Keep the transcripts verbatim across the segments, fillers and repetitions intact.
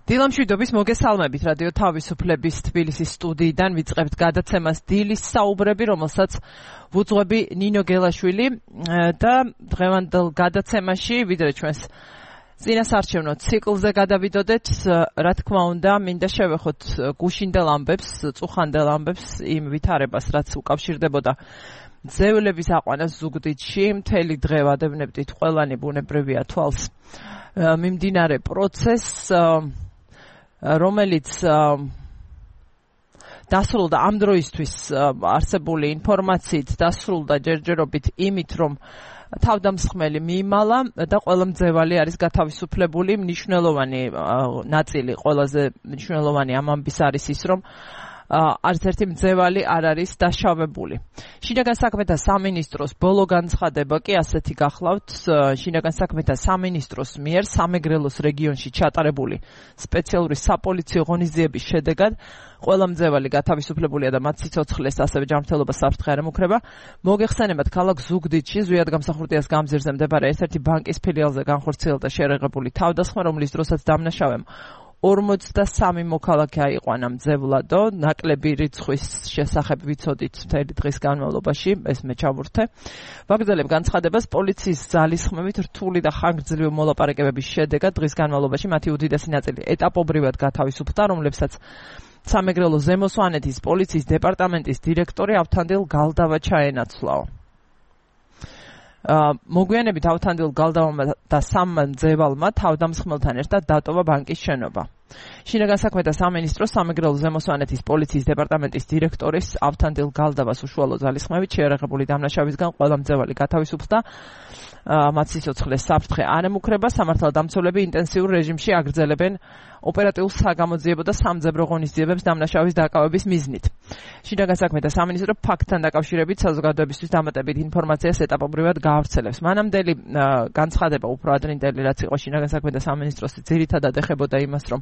დილამშვიდობის მოგესალმებით რადიო თავისუფლების თბილისის სტუდიიდან ვიწყებთ გადაცემას დილის საუბრები, რომელსაც ვუძღვები ნინო გელაშვილი და დღევანდელ გადაცემაში ვიდრე ჩვენს წინასარჩევნო ციკლზე გადავიდოდეთ, რა თქმა უნდა, მინდა შევეხოთ გუშინდელ ამბებს, წუხანდელ ამბებს, იმ ვითარებას, რაც უკავშირდებოდა ძევლების აყვანას ზუგდიდში, მთელი დღე ვადევნებდით ყველანი ბუნებრივია თვალს მიმდინარე პროცესს, რომელიც დასრულდა ამ დროისთვის არსებული ინფორმაციით, დასრულდა ჯერჯერობით იმით, რომ თავდამსხმელი მიიმალა და ყველა მძევალი არის გათავისუფლებული. მნიშვნელოვანი ნაწილი, ყველაზე მნიშვნელოვანი ამ ამბის არის ის, რომ არც ერთი მძევალი არ არის დაშავებული. შინაგან საქმეთა სამინისტროს ბოლო განცხადება კი ასეთი გახლავთ. შინაგან საქმეთა სამინისტროს მიერ სამეგრელოს რეგიონში ჩატარებული სპეციალური საპოლიციო ღონისძიების შედეგად ყველა მძევალი გათავისუფლებულია და მათ სიცოცხლეს ასევე ჯანმრთელობას საფრთხე არ ემუქრება. მოგეხსენებათ, ქალაქ ზუგდიდში ზვიად გამსახურდიას გამზირზე მდებარე ერთ-ერთი ბანკის ფილიალზე განხორციელდა შერეღებული თავდასხმა, რომლის დროსაც დამნაშავემ ორმოცდასამი მოქალაქე აიყვანა მძევლადო. ნაკლები რიცხვის შესახებ ვიცოდით მთელი დღის განმავლობაში, ეს მე ჩავურთე. ვაგრძელებ განცხადებას. პოლიციის ძალისხმევით რთული და ხანგრძლივი მოლაპარაკებების შედეგად დღის განმავლობაში მათი უდიდესი ნაწილი ეტაპობრივად გათავისუფლდა, რომლებსაც სამეგრელო ზემო სვანეთის პოლიციის დეპარტამენტის დირექტორი ავთანდილ გალდავა ჩაენაცვლაო. მოგვიანებით ავთანდილ გალდავმა და სამმა მძევალმა თავდამსხმელთან ერთად დატოვა ბანკის შენობა. შინაგან საქმეთა სამინისტროს სამეგრელო ზემო სვანეთის პოლიციის დეპარტამენტის დირექტორის ავთანდილ გალდავას უშუალო ძალისხმევით შეერაღებული დამნაშავისგან ყველა მძევალი გათავისუფლდა. მათ სიცოცხლეს საფრთხე არ ემუქრება. სამართალდამცველები ინტენსიურ რეჟიმში აგრძელებენ ოპერატიულ საგამოძიებო და სამძებრო ღონისძიებებს დამნაშავის დაკავების მიზნით. შინაგან საქმეთა სამინისტრო ფაქტთან დაკავშირებით საზოგადოებისთვის დამატებით ინფორმაციას ეტაპობრივად გაავრცელებს. მანამდელი განცხადება უფრო ადრინდელი, რაც იყო შინაგან საქმეთა სამინისტროს, ძირითადად ეხებოდა იმას, რომ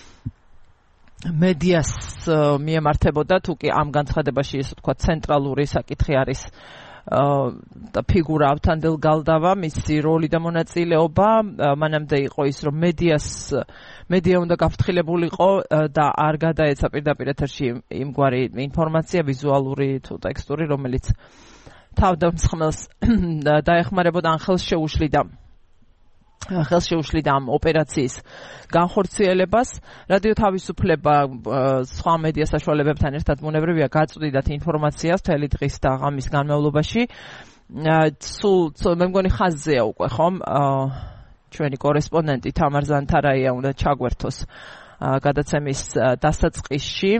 მედიას მიემართებოდა, თუ კი ამ განცხადებაში ესე თქვა ცენტრალური საკითხი არის და ფიგურა ავთანდილ გალდავა, მისი როლი და მონაწილეობა. მანამდე იყო ის, რომ მედიას მედია უნდა გაფრთხილებულიყო და არ გადაეცა პირდაპირ ეთერში იმგვარი ინფორმაცია, ვიზუალური თუ ტექსტური, რომელიც თავდამსხმელს დაეხმარებოდა ან ხელს შეუშლიდა ხელს შეუშლიდა ამ ოპერაციის განხორციელებას. რადიო თავისუფლება სხვა მედია საშუალებებთან ერთად ბუნებრივია გაწვდიდათ ინფორმაციას მთელი დღის და ღამის განმავლობაში. სულ მე მგონი ხაზზეა უკვე, ხომ? ჩვენი კორესპონდენტი თამარ ზანთარაია უნდა ჩაგვერთოს გადაცემის დასაწყისში.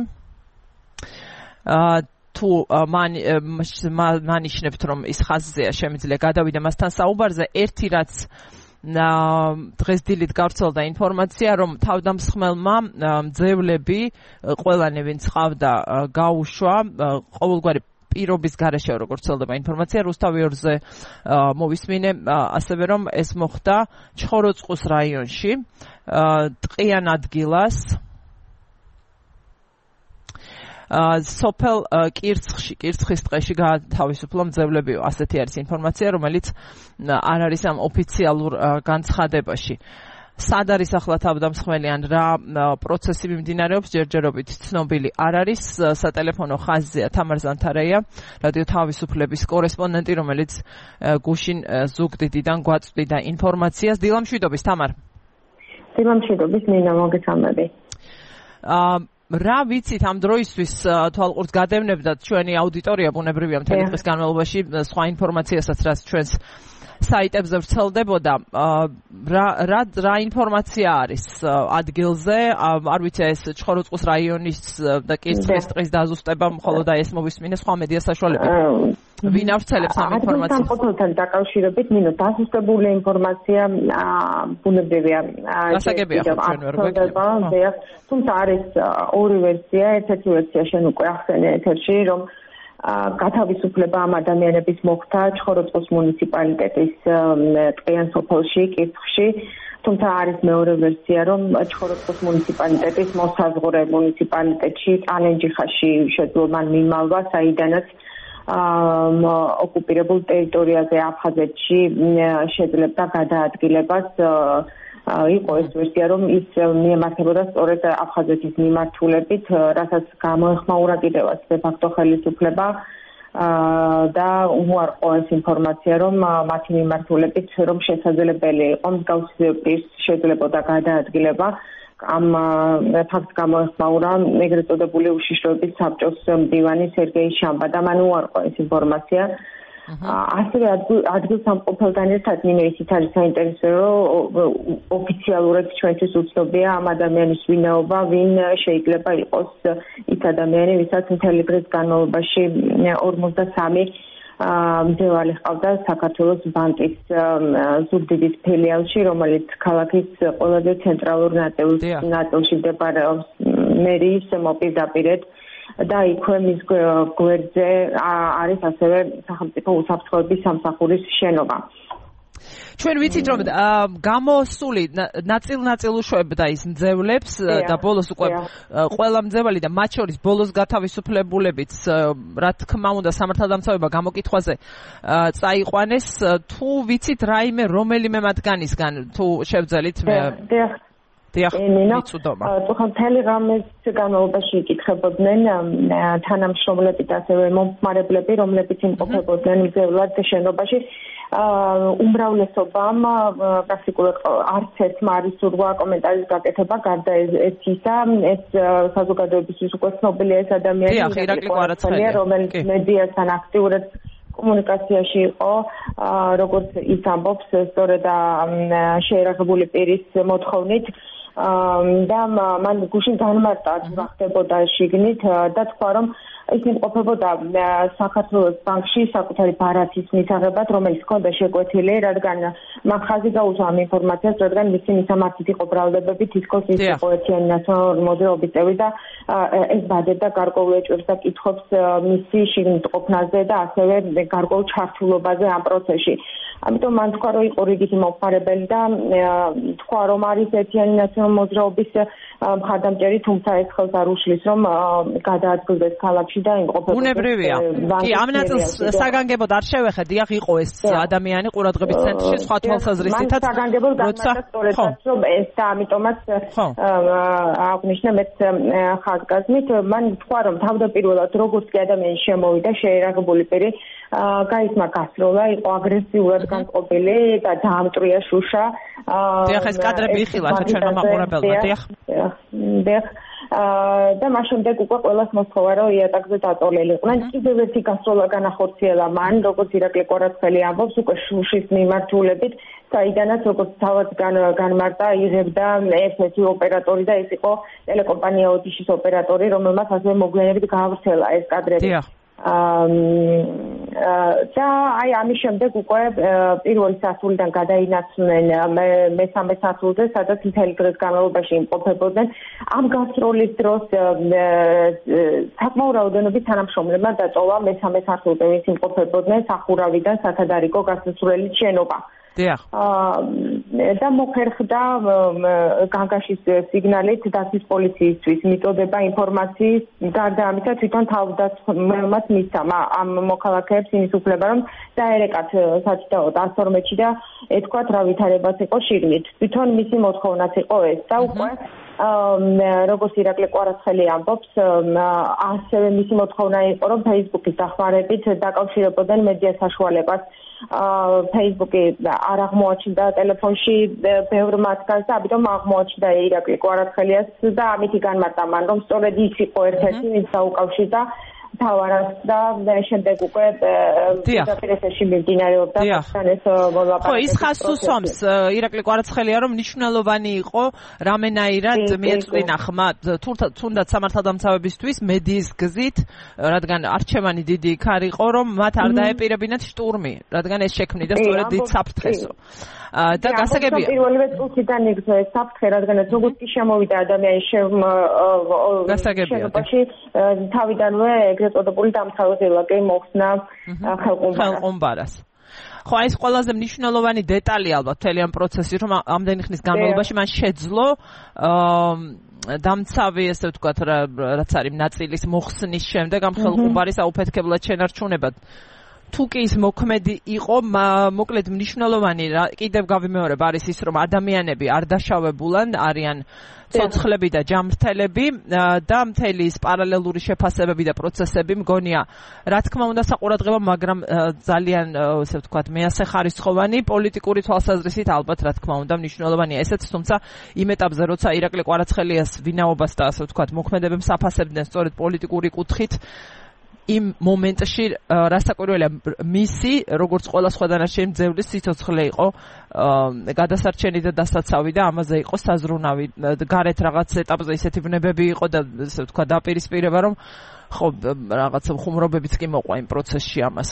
თუ მანიშნებთ, რომ ის ხაზზეა, შემიძლია გადავიდე მასთან საუბარზე. ერთი რაც დღეს დილით გავრცელდა ინფორმაცია, რომ თავდამსხმელმა მძევლები ყველანი ვინც ყავდა გაუშვა ყოველგვარი პირობის გარეშე, როგორც ვრცელდება ინფორმაცია, რუსთავიორზე მოვისმინე ასევე, რომ ეს მოხდა ჩხოროწყუს რაიონში, ტყიან ადგილას, სოფელ კირცხში, კირცხის ტყეში გათავისუფლო მძევლებიო. ასეთი არის ინფორმაცია, რომელიც არ არის ამ ოფიციალურ განცხადებაში. სად არის ახლა თავდამსხმელი ან რა პროცესი მიმდინარეობს, ჯერჯერობით ცნობილი არ არის. სატელეფონო ხაზზეა თამარ ზანთარაია, რადიო თავისუფლების კორესპონდენტი, რომელიც გუშინ ზუგდიდიდან გვაწვდიდა ინფორმაციას. დილამშვიდობის, თამარ. დილამშვიდობის, ნინა, მოგესალმები. რა ვიცით ამ დროისთვის, თვალყურს გადევნებდათ ჩვენი აუდიტორია ბუნებრივია მთელი დღის განმავლობაში სხვა ინფორმაციასაც, რაც ჩვენს საიტებზე ვრცელდებოდა. რა რა ინფორმაცია არის ადგილზე? არ ვიცი, ეს ჩხოროწყუს რაიონის და კირცხის ტყის დაზუსტება მხოლოდ ეს მოვისმინე სხვა მედია საშუალებებით. ვინ ავრცელებს ამ ინფორმაციას? სამყოფელთან დაკავშირებით, ნინო, დასუსტებული ინფორმაცია ბუნებრივია. გასაგებია ხო ჩვენ ვერ გვექნება. თუმცა არის ორი ვერსია. ერთ-ერთი ვერსია შენ უკვე ახსენე ეთერში, რომ გათავისუფლება ამ ადამიანების მოხდა ჩხოროწყუს მუნიციპალიტეტის ტყიან სოფელში, კირცხში. თუმცა არის მეორე ვერსია, რომ ჩხოროწყუს მუნიციპალიტეტის მოსაზღვრე მუნიციპალიტეტში, ტალენჯიხაში შეძლო მან მიმალვა, საიდანაც ოკუპირებულ ტერიტორიაზე აფხაზეთში შეძლებდა გადაადგილებას იყო ეს ვერსია, რომ ის მიემართებოდა სწორედ აფხაზეთის მიმართულებით, რასაც გამოეხმაურა კიდევაც დე-ფაქტო ხელისუფლება და უარყო ეს ინფორმაცია, რომ მათი მიმართულებით რომ შესაძლებელი იყო მსგავსი პირს შეძლებოდა გადაადგილება. ამ ფაქტს გამოეხმაურა ეგრეთ წოდებული უშიშროების საბჭოს მდივანი სერგეი შამბა და მან უარყო ეს ინფორმაცია. ასევე ადგილსამყოფელთან ერთად მინე ისიც არის საინტერესო, რომ ოფიციალურად ჩვენთვის უცნობია ამ ადამიანის ვინაობა, ვინ შეიძლება იყოს ის ადამიანი, ვისაც მთელი დღის განმავლობაში ორმოცდასამი მძევალი ჰყავდა საქართველოს ბანკის ზუგდიდის ფილიალში, რომელიც ქალაქის ყველაზე ცენტრალურ ნაწილში მდებარეობს მერიის მოპირდაპირედ და იქვე მის გვერდზე არის ასევე სახელმწიფო უსაფრთხოების სამსახურის შენობა. ჩვენ ვიცით რომ გამოსული ნაწილ-ნაწილ უშვებდა ის მძევლებს და ბოლოს უკვე ყველა მძევალი და მათ შორის ბოლოს გათავისუფლებულებიც რა თქმა უნდა სამართალდამცავება გამოკითხვაზე წაიყვანეს. თუ ვიცით რაიმე რომელიმე მათგანისგან თუ შევძელით მე დიახ, მიწოდობა. თუმცა მთელი ღამის განმავლობაში იკითხებოდნენ თანამშრომლები და ასევე მომხმარებლები, რომლებიც იმყოფებოდნენ მძევლად შენობაში. უმრავლესობამ პრაქტიკულად არც ერთმა არ ისურვა კომენტარის გაკეთება, გარდა ისა, ეს საზოგადოებისთვის უკვე ცნობილია ეს ადამიანი, რომელიც მედიასთან აქტიურად კომუნიკაციაში იყო, როგორც ის ამბობს, სწორედ შეერაღებული პირის მოთხოვნით. და მან გუშინ განმარტა რა ხდებოდა შიგნით და თქვა რომ ის იმყოფებოდა საქართველოს ბანკში საკუთარი ბარათის მისაღებად, რომელიც ჰქონდა შეკვეთილი, რადგან მან ხაზი გაუსვა ამ ინფორმაციას, რადგან მისი მისამართით იყო ბრალდებები, თითქოს ის იყო ერთიანი ნაციონალური მოძრაობის წევრი და ეს ბადებდა გარკვეულ ეჭვებს და კითხვებს მისი შიგნით ყოფნაზე და ასევე გარკვეულ ჩართულობაზე ამ პროცესში. ამიტომ მან თქვა, რომ იყო რიგითი მომხმარებელი და თქვა, რომ არის ერთიანი ნაციონალური მოძრაობის მხარდამჭერი, თუმცა ეს ხელს არ უშლის, რომ გადაადგილდეს ქალაქში და იმყოფებოდეს. უნებრივია. კი, ამ ნაწილს საგანგებოდ არ შევეხე, დიახ, იყო ეს ადამიანი ყურადღების ცენტრში, სხვა თვალსაზრისითაც. მან საგანგებოდ განმარტა სწორედაც, რომ ეს და ამიტომაც აღნიშნა მეც ხაზგასმით, მან თქვა, რომ თავდაპირველად როგორც კი ადამიანი შემოვიდა შეერაღებული პირი, გაისმა გასროლა, იყო აგრესიულად განწყობილი და დაამტრია შუშა. დიახ, ეს კადრები იხილათ ჩვენმა მაყურებელმა, დიახ. დიახ. და მას შემდეგ უკვე ყველას მოსთხოვა, რომ იატაკზე დაწოლილი იყვნენ. კიდევ ერთი გასროლა განახორციელა მან, როგორც ირაკლი კვარაცხელი ამბობს, უკვე შუშის მიმართულებით, საიდანაც როგორც თავად განმარტა, იღებდა ერთ-ერთი ოპერატორი და ეს იყო ტელეკომპანია ოდიშის ოპერატორი, რომელმაც ასევე მოგვიანებით გაავრცელა ეს კადრები. დიახ. და აი ამის შემდეგ უკვე პირველი სასულიდან გადაინაცვლნენ მესამე სასულზე, სადაც მთელი დღის განმავლობაში იმყოფებოდნენ. ამ გასროლის დროს საკმაო რაოდენობით თანამშრომლებმა დატოვა მესამე სასულზე, ვინც იმყოფებოდნენ სახურავიდან სათადარიგო გასასვლელი შენობა. დიახ. და მოხერხდა განგაშის სიგნალით დასის პოლიციისთვის მიწოდება ინფორმაციის, გარდა ამისა თვითონ თავდაცველმაც მისცა ამ მოქალაქეებს იმის უფლება, რომ დაერეკათ სათითაოდ ას ორმეტში და ეთქვათ რა ვითარებაც იყო შიგნით. თვითონ მისი მოთხოვნაც იყო ეს და უკვე როგორც ირაკლი კვარაცხელი ამბობს, ასევე მისი მოთხოვნა იყო, რომ Facebook-ის დახმარებით დაკავშირებოდნენ მედია საშუალებას. Facebook-ი არ აღმოაჩნდა ტელეფონში ბევრ მათგანს და ამიტომ აღმოაჩნდა ირაკლი კვარაცხელიას და ამით განმარტა მან, რომ სწორედ ის იყო ერთ-ერთი, ვინც დაუკავშირდა თავარას და შემდეგ უკვე დაპირისპირებაში მიმდინარეობდა ეს მოლაპარაკება. ხო, ის ხაზს უსვამს ირაკლი კვარაცხელია, რომ მნიშვნელოვანი იყო რამენაირად მიეწვინა ხმა თუნდაც სამართალდამცავებისთვის მედიის გზით, რადგან არჩევანი დიდი იქ არ იყო, რომ მათ არ დაეპირებინათ შტურმი, რადგან ეს შექმნიდა სწორედ დიდ საფრთხესო. და გასაგებია. პირველივე წუთიდან იგრძნო ეს საფრთხე, რადგან როგორც კი შემოვიდა ადამიანი შენობაში, თავიდანვე ეგრეთ წოდებული დამცავი ლაკი მოხსნა ხელყუმბარას. ხო, ეს ყველაზე მნიშვნელოვანი დეტალი ალბათ მთელი ამ პროცესში, რომ ამდენი ხნის განმავლობაში მან შეძლო დამცავი, ესე ვთქვათ, რაც არის ნაწილის მოხსნის შემდეგ ამ ხელყუმბარის აუფეთქებლად შენარჩუნებად. თუ კი ის მოქმედი იყო, მოკლედ მნიშვნელოვანი რა კიდევ გავიმეორებ არის ის, რომ ადამიანები არ დაშავებულან, არიან ცოცხლები და ჯამრთელები და მთელი ის პარალელური შეფასებები და პროცესები მგონია, რა თქმა უნდა საყურადღებო, მაგრამ ძალიან, ასე ვთქვათ, მეასეხარისხოვანი პოლიტიკური თვალსაზრისით ალბათ რა თქმა უნდა მნიშვნელოვანია ესეც, თუმცა იმ ეტაპზე, როცა ირაკლი კვარაცხელიას ვინაობას და ასე ვთქვათ, მოქმედებებს აფასებდნენ სწორედ პოლიტიკური კუთხით, იმ მომენტში რასაკვირველია მისი, როგორც ყველა სხვა დანარჩენი მძევლის სიცოცხლე იყო გადასარჩენი და დასაცავი და ამაზე იყო საზრუნავი. გარეთ რაღაც ეტაპზე ისეთი ბნებები იყო და ასე ვთქვათ დაპირისპირება, რომ ხო რაღაც ხუმრობებიც კი მოყვა იმ პროცესში ამას.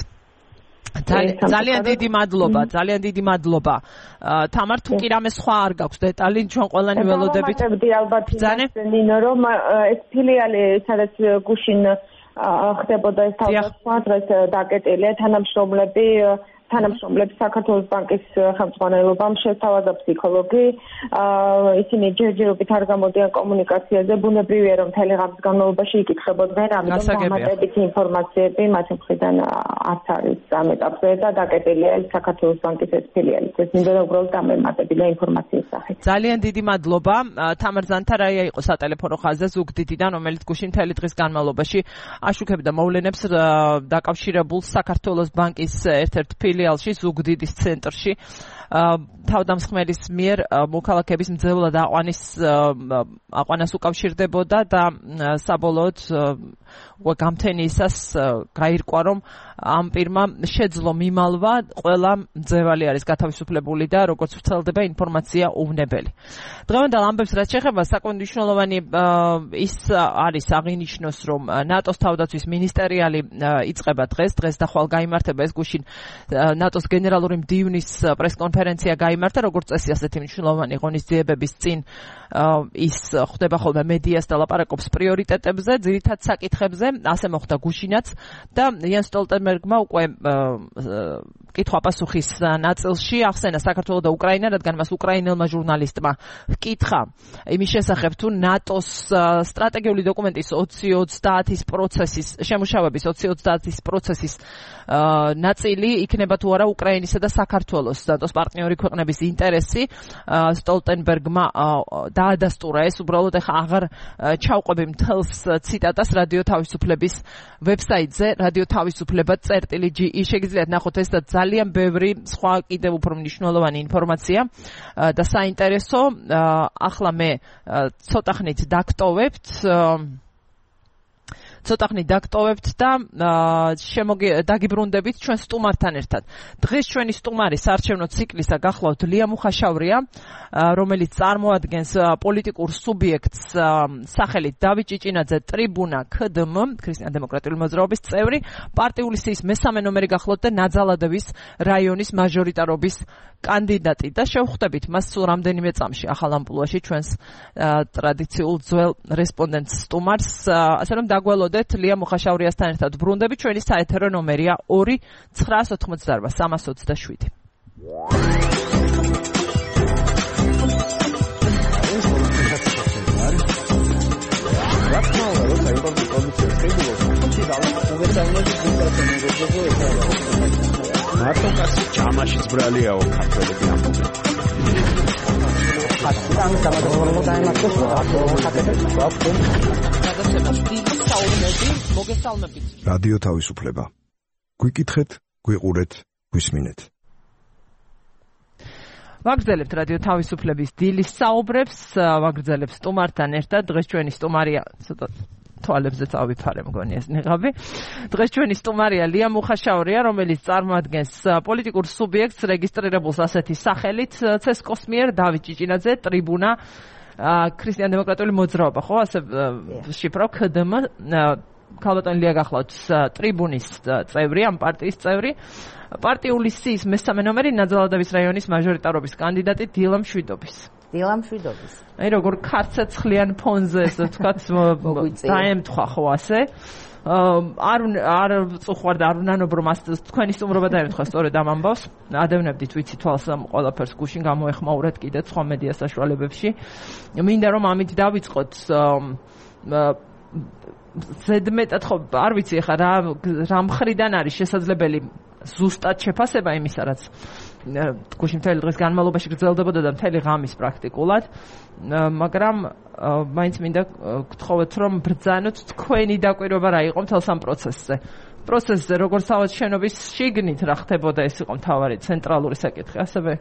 ძალიან დიდი მადლობა, ძალიან დიდი მადლობა. თამარ, თუ კი რამე სხვა არ გაქვს დეტალი, ჩვენ ყველანი ველოდებით. ალბათ ნინო, რომ ეს ფილიალი, სადაც გუშინ ხდებოდა ეს თავდასხმა, დღეს დაკეტილია თანამშრომლები თანამშრომლებს საქართველოს ბანკის ხელმძღვანელობამ შეთავაზა ფსიქოლოგი. ისინი ჯერჯერობით არ გამოდიან კომუნიკაციაზე, ბუნებრივია რომ მთელი ღამის განმავლობაში იკითხებოდნენ, ამიტომ დამატებითი ინფორმაციები მათი მხრიდან არც არის ამ ეტაპზე და დაკეტილია საქართველოს ბანკის ეს ფილიალი. ეს მინდოდა უბრალოდ დამემატებინა ინფორმაციის სახით. ძალიან დიდი მადლობა. თამარ ზანთარაია იყო სატელეფონო ხაზზე ზუგდიდიდან, რომელიც გუშინ მთელი დღის განმავლობაში აშუქებდა მოვლენებს დაკავშირებულ საქართველოს ბანკის ერთ-ერთ ფილიალში, ზუგდიდის ცენტრში. თავდამსხმელის მიერ მოქალაქების მძევლად აყვანის აყვანას უკავშირდებოდა და საბოლოოდ გამთენიისას გაირკვა, რომ ამ პირმა შეძლო მიმალვა, ყველა მძევალი არის გათავისუფლებული და როგორც ვრცელდება ინფორმაცია უვნებელი. დღევანდელ ამბებს რაც შეეხება, საკმაოდ მნიშვნელოვანი ის არის აღინიშნოს, რომ ნატოს თავდაცვის მინისტერიალი იწყება დღეს, დღეს და ხვალ გაიმართება ეს გუშინ ნატოს გენერალური მდივნის პრესკონფერენცია გაიმართა, როგორც წესი ასეთი მნიშვნელოვანი ღონისძიებების წინ ის ხდება ხოლმე მედიას და ლაპარაკობს პრიორიტეტებზე, ძირითად საკითხებზე, ასე მოხდა გუშინაც და იან სტოლტენბერგმა უკვე კითხვა-პასუხის ნაწილში ახსენა საქართველო და უკრაინა, რადგან მას უკრაინელმა ჟურნალისტმა ჰკითხა იმის შესახებ, თუ ნატოს სტრატეგიული დოკუმენტის ოცი ოცდაათის პროცესის შემუშავების ოცი ოცდაათის პროცესის ნაწილი იქნება თუ არა უკრაინისა და საქართველოს ნატოს პარტნიორი ქვეყნების ინტერესი. სტოლტენბერგმა დაადასტურა ეს, უბრალოდ ახლა აღარ ჩავყვები მთელს ციტატას რადიო თავისუფლების ვებსაიტზე, რადიო თავისუფლება წერტილი ჯი ი, შეგიძლიათ ნახოთ ეს და ძალიან ბევრი სხვა კიდევ უფრო მნიშვნელოვანი ინფორმაცია და საინტერესო. ახლა მე ცოტახნით დაგტოვებთ ცოტახნით დაგტოვებთ და დაგიბრუნდებით ჩვენ სტუმართან ერთად. დღეს ჩვენი სტუმარი საარჩევნო ციკლისა გახლავთ ლია მუხაშავრია, რომელიც წარმოადგენს პოლიტიკურ სუბიექტს სახელით დავით ჭიჭინაძე ტრიბუნა ქ დ მ, ქრისტიან-დემოკრატიული მოძრაობის წევრი, პარტიული სიის მესამე ნომერი გახლავთ და ნაძალადევის რაიონის მაჟორიტარობის კანდიდატი და შევხვდებით მას სულ რამდენიმე წამში ახალ ამპლუაში ჩვენს ტრადიციულ ძველ რესპონდენტს სტუმარს, ასე რომ დაგველოდეთ ლია მუხაშავრიასთან ერთად ბრუნდები. ჩვენი საეთერო ნომერია ორი ცხრაას ოთხმოცდაარბა სამას ოცდაშვიდი. მარტოკასი ჯამაშიც ბრალიაო ქართველები ამბობენ. ხატიდან გამოდიოდა დაემართოს მოგესალმებით. რადიო თავისუფლება. გვიკითხეთ, გვიყურეთ, გვისმინეთ. ვაგრძელებთ რადიო თავისუფლების დილის საუბრებს, ვაგრძელებთ სტუმართან ერთად. დღეს ჩვენი სტუმარია ცოტა თვალებზე წავიფარე მგონი ეს ნიღაბი. დღეს ჩვენი სტუმარია ლია მუხაშავრია, რომელიც წარმოადგენს პოლიტიკურ სუბიექტს რეგისტრირებულს ასეთი სახელით ცესკოს მიერ დავით ჭიჭინაძე ტრიბუნა ქრისტიან-დემოკრატიული მოძრაობა, ხო, ასე შიფრო ქ დ მ. ქალბატონი ლია გახლავთ ტრიბუნის წევრი, ამ პარტიის წევრი, პარტიული სიის მესამე ნომერი, ნაძალადევის რაიონის მაჟორიტარობის კანდიდატი დილა მშვიდობის. დილა მშვიდობის. აი როგორ ქარცეცხლიან ფონზე ესე ვთქვათ დაემთხვა ხო ასე. არ არ წუხვარ და არ უნანობ რომ თქვენი სტუმრობა დაემთხვა სწორედ ამ ამბავს. ადევნებდით ვიცი თვალს ამ ყველაფერს გუშინ გამოეხმაურეთ კიდეც სხვა მედია საშუალებებში. მინდა რომ ამით დავიწყოთ ზედმეტად ხო არ ვიცი ახლა რა რა მხრიდან არის შესაძლებელი ზუსტად შეფასება იმისა, რაც გუშინ მთელი დღის განმავლობაში გრძელდებოდა და მთელი ღამის პრაქტიკულად, მაგრამ მაინც მინდა გთხოვოთ, რომ ბრძანოთ თქვენი დაკვირვება რა იყო მთელ სამ პროცესზე. პროცესზე, როგორც თავად შენობის შიგნით რა ხდებოდა, ეს იყო მთავარი ცენტრალური საკითხი, ასევე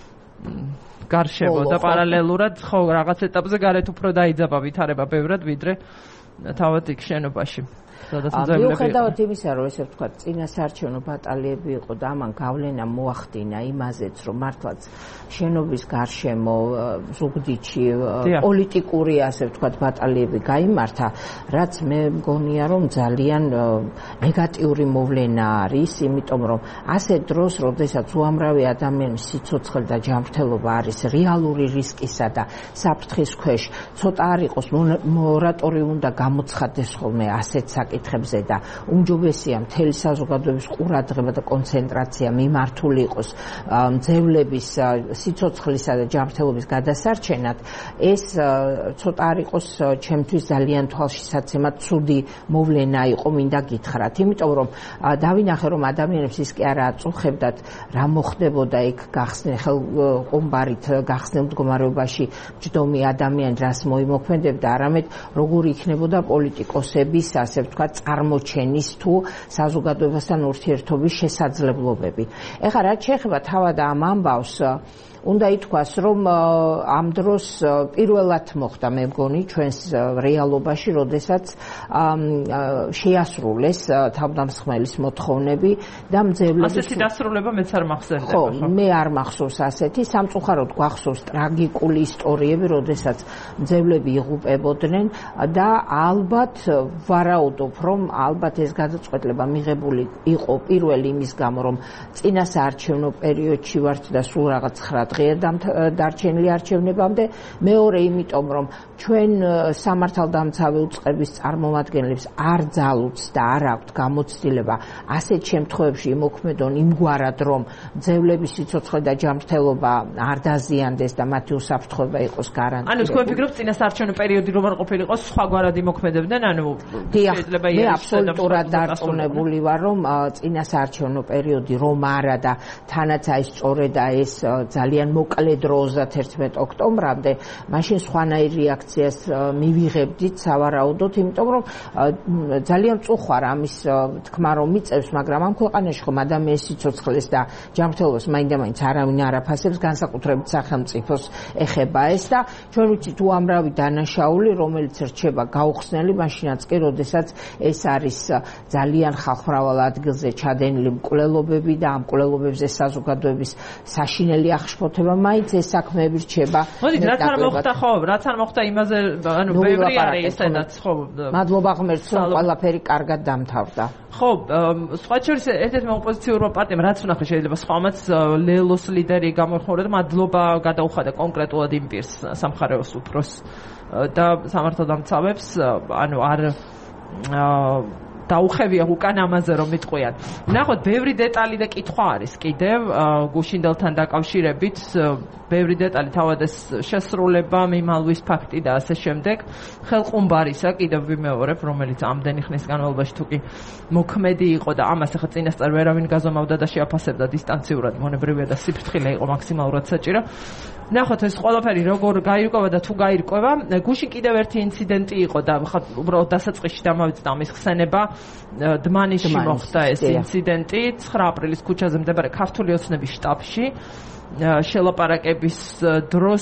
გარშემო და პარალელურად ხო რაღაც ეტაპზე გარეთ უფრო დაიძაბა ვითარება ბევრად, ვიდრე თავად იქ შენობაში. მიუხედავად იმისა, რომ ესე ვთქვათ, წინასაარჩევნო ბატალიები იყო და ამან გავლენა მოახდინა იმაზეც, რომ მართლაც შენობის გარშემო ზუგდიდში პოლიტიკური, ასე ვთქვათ, ბატალიები გაიმართა, რაც მე მგონია, რომ ძალიან ნეგატიური მოვლენა არის, იმიტომ რომ ასე დროს, როდესაც უამრავი ადამიანის სიცოცხლე და ჯანმრთელობა არის რეალური რისკისა და საფრთხის ქვეშ, ცოტა არ იყოს მორატორიუმი და გამოცხადდეს ხოლმე ასეთ საკითხებზე და უმჯობესია მთელი საზოგადოების ყურადღება და კონცენტრაცია მიმართული იყოს მძევლების სიცოცხლისა და ჯანმრთელობის გადასარჩენად, ეს ცოტა არ იყოს ჩემთვის ძალიან თვალშისაცემად ცუდი მოვლენა იყო, მინდა გითხრათ, იმიტომ რომ დავინახე, რომ ადამიანებს ის კი არა აწუხებდათ, რა მოხდებოდა იქ გახსნილ ხელყუმბარით გახსნილ მდგომარეობაში ჯდომი ადამიანი რას მოიმოქმედებდა, არამედ როგორი იქნებოდა პოლიტიკოსების, ასე ვთქვათ, წარმოჩენის თუ საზოგადოებასთან ურთიერთობის შესაძლებლობები. ეხლა რაც შეეხება თავად ამ ამბავს, უნდა ითქვას, რომ ამ დროს პირველად მოხდა მე მგონი ჩვენს რეალობაში, როდესაც შეასრულეს თავდამსხმელის მოთხოვნები და მძევლების ასეთი დასრულება მეც არ მახსენდება. ხო, მე არ მახსოვს ასეთი, სამწუხაროდ გვახსოვს ტრაგიკული ისტორიები, როდესაც მძევლები იღუპებოდნენ და ალბათ ვარაუდობ, რომ ალბათ ეს გადაწყვეტილება მიღებული იყო პირველი იმის გამო, რომ წინასაარჩევნო პერიოდში ვართ და სულ რაღაც ცხრა დღეა დარჩენილი არჩევნებამდე, მეორე იმიტომ, რომ ჩვენ სამართალდამცავი უწყების წარმომადგენლებს არ ძალუց და არ აქვთ გამოცდილება ასეთ შემთხვევებში იმოქმედონ იმგვარად, რომ მძევლების სიცოცხლე და ჯანმრთელობა არ დაზიანდეს და მათი უსაფრთხოება იყოს გარანტირებული. ანუ თქვენ ფიქრობთ წინასაარჩევნო პერიოდი რომ არ ყოფილიყო, სხვაგვარად იმოქმედებდნენ, ანუ შეიძლება მე აბსოლუტურად დარწმუნებული ვარ, რომ წინასაარჩევნო პერიოდი რომ არა და თანაც აი სწორედ ეს ძალიან მოკლე დრო ოცდაერთი ოქტომბრამდე, მაშინ სხვანაირ რეაქციას მივიღებდით სავარაუდოდ, იმიტომ რომ ძალიან წუხარ ამის თქმა რომ მიწევს, მაგრამ ამ ქვეყანაში ხომ ადამიანის სიცოცხლეს და ჯანმრთელობას მაინდა-მაინც არავინ არ აფასებს, განსაკუთრებით სახელმწიფოს ეხება ეს და ჩვენ ვიცით უამრავი დანაშაული, რომელიც რჩება გაუხსნელი, მაშინაც კი, როდესაც ეს არის ძალიან ხალხმრავალ ადგილზე ჩადენილი მკვლელობები და ამ მკვლელობებზე საზოგადოების საშინელი აღშფოთება, მაინც ეს საქმეები რჩება. მოდით, რაც არ მოხდა, ხო, რაც არ მოხდა იმაზე, ანუ ბევრი არის ესედაც, ხო. მადლობა ღმერთს, რომ ყველაფერი კარგად დამთავრდა. ხო, სხვა შორის ერთ-ერთმა ოპოზიციურმა პარტიამ რაც ვნახე, შეიძლება სხვამაც ლელოს ლიდერი გამოიხმაურა და მადლობა გადაუხადა კონკრეტულად იმ პირს, სამხარეოს უფროს და სამართალდამცავებს, ანუ არ დაუხევია უკან ამაზე რომ იტყვიან. ნახოთ, ბევრი დეტალი და კითხვა არის კიდევ გუშინდელთან დაკავშირებით, ბევრი დეტალი, თავად ეს შესრულება, მიმალვის ფაქტი და ასე შემდეგ. ხელყუმბარისა კიდევ ვიმეორებ, რომელიც ამდენი ხნის განმავლობაში თუ კი მოქმედი იყო და ამას ახლა წინასწარ ვერავინ გაზომავდა და შეაფასებდა დისტანციურად, მონებრივია და სიფრთხილე იყო მაქსიმალურად საჭირო. ნახოთ, ეს ყველაფერი როგორ გაირკვევა და თუ გაირკვევა. გუშინ კიდევ ერთი ინციდენტი იყო და ხა უბრალოდ დასაწყისში დამავიწყდა ამის ხსენება. დმანისში მოხდა ეს ინციდენტი ცხრა აპრილის ქუჩაზე მდებარე ქართული ოცნების შტაბში. შელაპარაკების დროს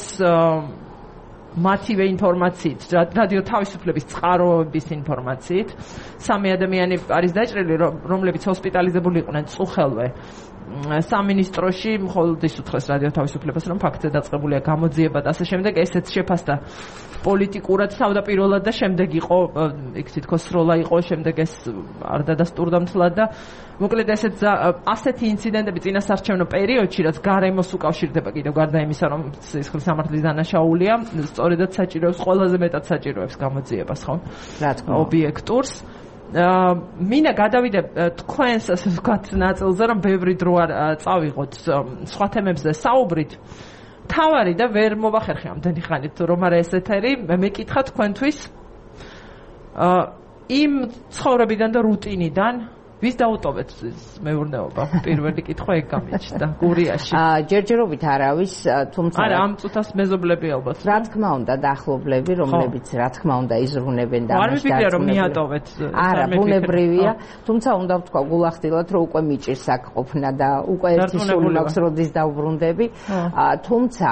მათივე ინფორმაციით, რადიო თავისუფლების წყაროების ინფორმაციით, სამი ადამიანი არის დაჭრილი, რომლებიც ჰოსპიტალიზებული იყვნენ წუხელვე სამინისტროში, მხოლოდ ის უთხრეს რადიო თავისუფლებას, რომ ფაქტზე დაწყებულია გამოძიება და ასე შემდეგ. ესეც შეფასდა პოლიტიკურად თავდაპირველად და შემდეგ იყო, იქ თითქოს სროლა იყო, შემდეგ ეს არ დადასტურდა მთლად და მოკლედ ესეც ასეთი ინციდენტები წინასაარჩევნო პერიოდში, რაც გარემოს უკავშირდება კიდევ გარდა იმისა, რომ სისხლის სამართლის დანაშაულია, სწორედაც საჭიროებს, ყველაზე მეტად საჭიროებს გამოძიებას, ხო? რა თქმა უნდა. ობიექტურს. მინდა გადავიდე თქვენს ასე ვთქვათ ნაწილზე, რომ ბევრი დრო არ წავიღოთ სხვა თემებზე საუბრით. თავარი და ვერ მოვახერხე ამდენი ხანით რომ არა ეს ეთერი, მე კითხა თქვენთვის იმ ცხოვრებიდან და რუტინიდან, ვის დაუტოვეთ მეურნეობა? პირველი კითხვა ეგ გამიჩნდა გურიაში. აა ჯერჯერობით არავის, თუმცა არა, ამ წუთას მეზობლები ალბათ. რა თქმა უნდა, დაახლოებლები, რომლებიც რა თქმა უნდა იზრუნებენ და ამას ვიფიქრე რომ მიატოვეთ. არა, ბუნებრივია, თუმცა უნდა ვთქვა გულახდილად, რომ უკვე მიჭირს აქ ყოფნა და უკვე ერთი სული მაქვს როდის დავბრუნდები. თუმცა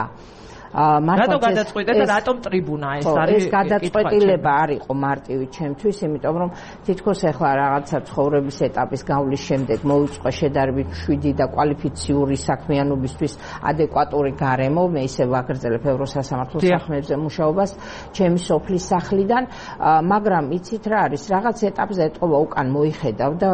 რატო გადაწყვეტეთ და რატომ ტრიბუნა ეს არის? ეს გადაწყვეტილება არ იყო მარტივი ჩემთვის, იმიტომ რომ თითქოს ახლა რაღაცა ცხოვრების ეტაპის გავლის შემდეგ მოვიწყო შედარებით მშვიდი და კვალიფიციური საქმიანობისთვის ადეკვატური გარემო, მე ისე ვაგრძელებ ევროსასამართლო საქმეებზე მუშაობას ჩემი სოფლის სახლიდან, მაგრამ იცით რა არის, რაღაც ეტაპზე ეტყობა უკან მოიხედავ და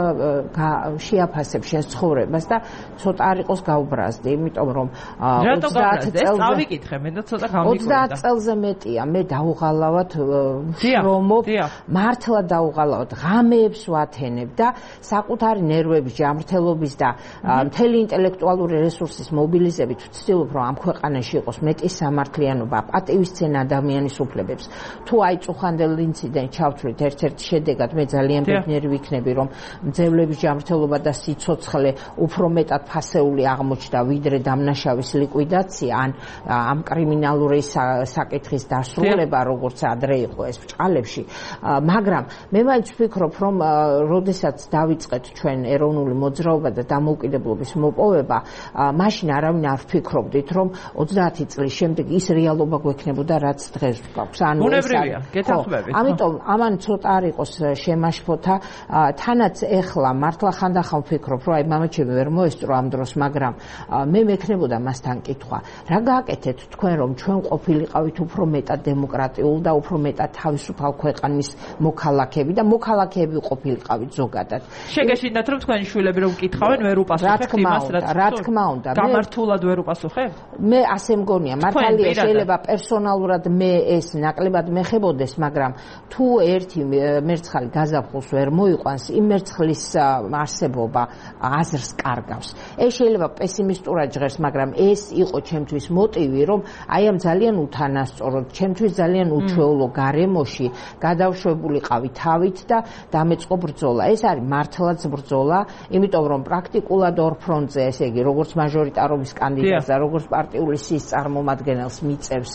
შეაფასებ შენს ცხოვრებას და ცოტა არ იყოს გავბრაზდი, იმიტომ რომ ოცდაათი წელს წავიკითხე ოცდაათ წელზე მეტია მე დაუღალავად შრომობ, მართლა დაუღალავად ღამეებს ვათენებ და საკუთარი ნერვების ჯანმრთელობის და მთელი ინტელექტუალური რესურსის მობილიზებით ვცდილობ რომ ამ ქვეყანაში იყოს მეტი სამართლიანობა, პატივისცემა ადამიანის უფლებებს. თუ აი წუხანდელ ინციდენტს ჩავთვლით, ერთ-ერთ შედეგად მე ძალიან ბედნიერი ვიქნები რომ მძევლების ჯანმრთელობა და სიცოცხლე უფრო მეტად ფასეული აღმოჩნდა ვიდრე დამნაშავის ლიკვიდაცია ან ამ კრიმინალური საკითხის დასრულება, როგორც ადრე იყო ეს ბჭყალებში, მაგრამ მე მაინც ვფიქრობ, რომ როდესაც დავიწყეთ ჩვენ ეროვნული მოძრაობა და დამოუკიდებლობის მოპოვება, მაშინ არავინ არ ვფიქრობდით, რომ ოცდაათი წლის შემდეგ ის რეალობა გვექნებოდა, რაც დღეს გვაქვს. ანუ ბუნებრივია, გეთანხმებით. ამიტომ ამან ცოტა არ იყოს შემაშფოთა, თანაც ეხლა მართლა ხანდახან ვფიქრობ, რომ აი მამაჩემი ვერ მოესწრო ამ დროს, მაგრამ მე მექნებოდა მასთან კითხვა, რა გააკეთეთ თქვენ რომ ჩვენ ყოფილიყავით უფრო მეტად დემოკრატიულ და უფრო მეტად თავისუფალ ქვეყნის მოქალაქეები და მოქალაქეები ყოფილიყავით ზოგადად. შეგეშინდათ რომ თქვენი შვილები რომ კითხავენ ვერ უპასუხებთ იმას რაც რა თქმა უნდა გამართულად ვერ უპასუხებთ? მე ასე მგონია, მართალია შეიძლება პერსონალურად მე ეს ნაკლებად მეხებოდეს, მაგრამ თუ ერთი მერცხალი გაზაფხულს ვერ მოიყვანს, იმ მერცხლის არსებობა აზრს კარგავს. ეს შეიძლება პესიმისტურად ჟღერს, მაგრამ ეს იყო ჩემთვის მოტივი რომ აი ამ ძალიან უთანასწოროდ, ჩემთვის ძალიან უჩვეულო გარემოში გადავშვებულიყავი თავით და დამეწყო ბრძოლა. ეს არის მართლაც ბრძოლა, იმიტომ რომ პრაქტიკულად ორ ფრონტზე, ესე იგი, როგორც მაჟორიტარობის კანდიდატს და როგორც პარტიული სიის წარმომადგენელს მიწევს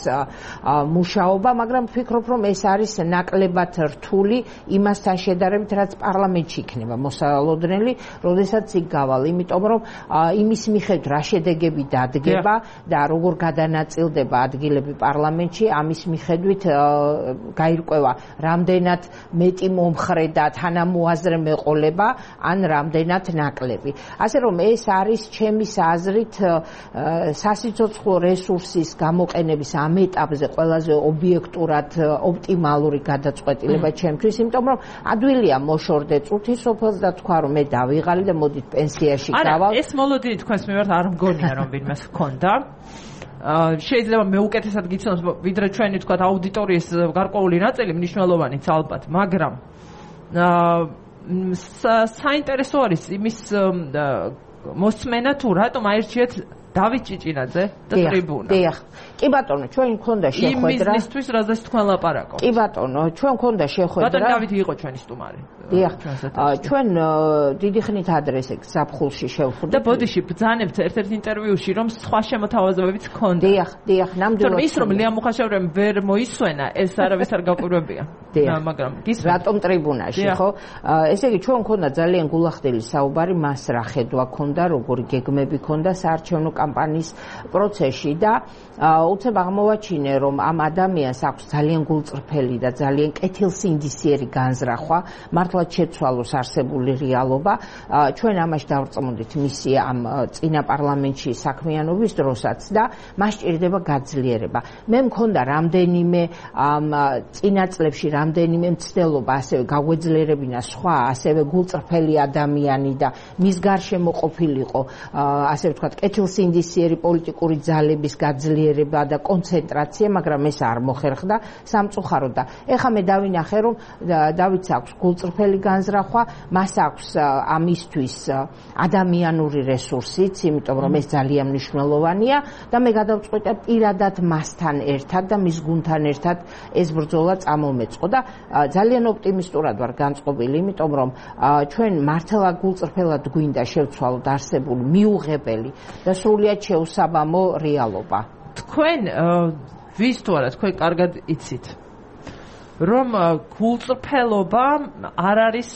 მუშაობა, მაგრამ ვფიქრობ, რომ ეს არის ნაკლებად რთული იმასთან შედარებით, რაც პარლამენტში იქნება მოსალოდნელი, როდესაც იქ გავალ, იმიტომ რომ იმის მიხედვით რა შედეგები დადგება და როგორ გადანაწილდება ადგილები პარლამენტში, ამის მიხედვით გაირკვევა რამდენად მეტი მომხრე და თანამოაზრე მეყოლება ან რამდენად ნაკლები. ასე რომ ეს არის ჩემი აზრით სასიცოცხლო რესურსის გამოყენების ამ ეტაპზე ყველაზე ობიექტურად ოპტიმალური გადაწყვეტილება ჩემთვის, იმიტომ რომ ადვილია მოშორდე წუთი სოფელს და თქვა რომ მე დავიღალი და მოდით პენსიაში გავალ. არა, ეს მოლოდინი თქვენს მიმართ არ მგონია რომ ვინმეს ჰქონდა. შეიძლება მე უკეთესად გიცნობს ვიდრე ჩვენი თქვა აუდიტორიის გარკვეული ნაწილი მნიშვნელოვანიც ალბათ, მაგრამ საინტერესო არის იმის მოსმენა თუ რატომ აირჩიეთ დავით ჭიჭინაძე და ტრიბუნა. დიახ. კი ბატონო, ჩვენ მქონდა შეხვედრა. იმ ბიზნესთვის რაზეც თქვენ ლაპარაკობთ. კი ბატონო, ჩვენ მქონდა შეხვედრა. ბატონო დავითი იყო ჩვენი სტუმარი. დიახ. ჩვენ დიდი ხნით ადრეს ეგ საფხულში შევხვდით. და ბოდიში ბძანებთ ერთ-ერთ ინტერვიუში რომ სხვა შემოთავაზებებიც ჰქონდა. დიახ, დიახ, ნამდვილად. ის რომ ლია მუხაშევრემ ვერ მოისვენა, ეს არავის არ გაკვირვებია. მაგრამ გისმენთ. რატომ ტრიბუნაში, ხო? ესე იგი ჩვენ მქონდა ძალიან გულახდელი საუბარი მას რა ხედვა ჰქონდა, როგორი გეგმები ჰქონდა საარჩევნო კამპანიის პროცესში და უცებ აღმოვაჩინე რომ ამ ადამიანს აქვს ძალიან გულწრფელი და ძალიან კეთილსინდისიერი განზრახვა, მართლაც შეცვალოს არსებული რეალობა. ჩვენ ამაში დავრწმუნდით მისი ამ წინა პარლამენტში საქმიანობის დროსაც და მას სჭირდება გაძლიერება. მე მქონდა რამდენიმე ამ წინა წლებში რამდენიმე მცდელობა, ასევე გაგვეძლიერებინა სხვა, ასევე გულწრფელი ადამიანი და მის გარშემო ყოფილიყო, ასე ვთქვათ, კეთილსინდისიერი სინდისიერი პოლიტიკური ძალების გაძლიერება და კონცენტრაცია, მაგრამ ეს არ მოხერხდა სამწუხაროდ და ეხლა მე დავინახე რომ დავითს აქვს გულწრფელი განზრახვა, მას აქვს ამისთვის ადამიანური რესურსიც, იმიტომ რომ ეს ძალიან მნიშვნელოვანია და მე გადავწყვიტე პირადად მასთან ერთად და მის გუნდთან ერთად ეს ბრძოლა წამომეწყო და ძალიან ოპტიმისტურად ვარ განწყობილი, იმიტომ რომ ჩვენ მართლა გულწრფელად გვინდა შევცვალოთ არსებული მიუღებელი და სრულიად შეუსაბამო რეალობა. თქვენ ვის თუ არა თქვენ კარგად იცით რომ გულწრფელობა არ არის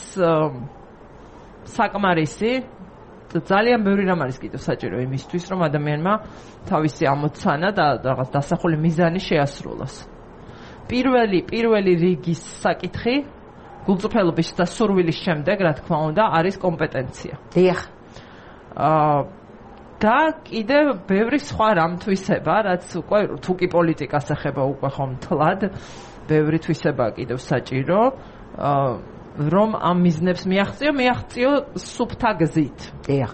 საკმარისი ძალიან ბევრი რამ არის კიდევ საჭირო იმისთვის რომ ადამიანმა თავისი ამოცანა და რაღაც დასახული მიზანი შეასრულოს. პირველი პირველი რიგის საკითხი გულწრფელობის და სურვილის შემდეგ, რა თქმა უნდა, არის კომპეტენცია. დიახ. აა და კიდევ ბევრი სხვა რამ თვისება, რაც უკვე თუ კი პოლიტიკას ეხება უკვე ხომ თლად, ბევრი თვისება კიდევ საჭირო, აა რომ ამ მიზნებს მიაღწიო, მიაღწიო სუფთა გზით. დიახ.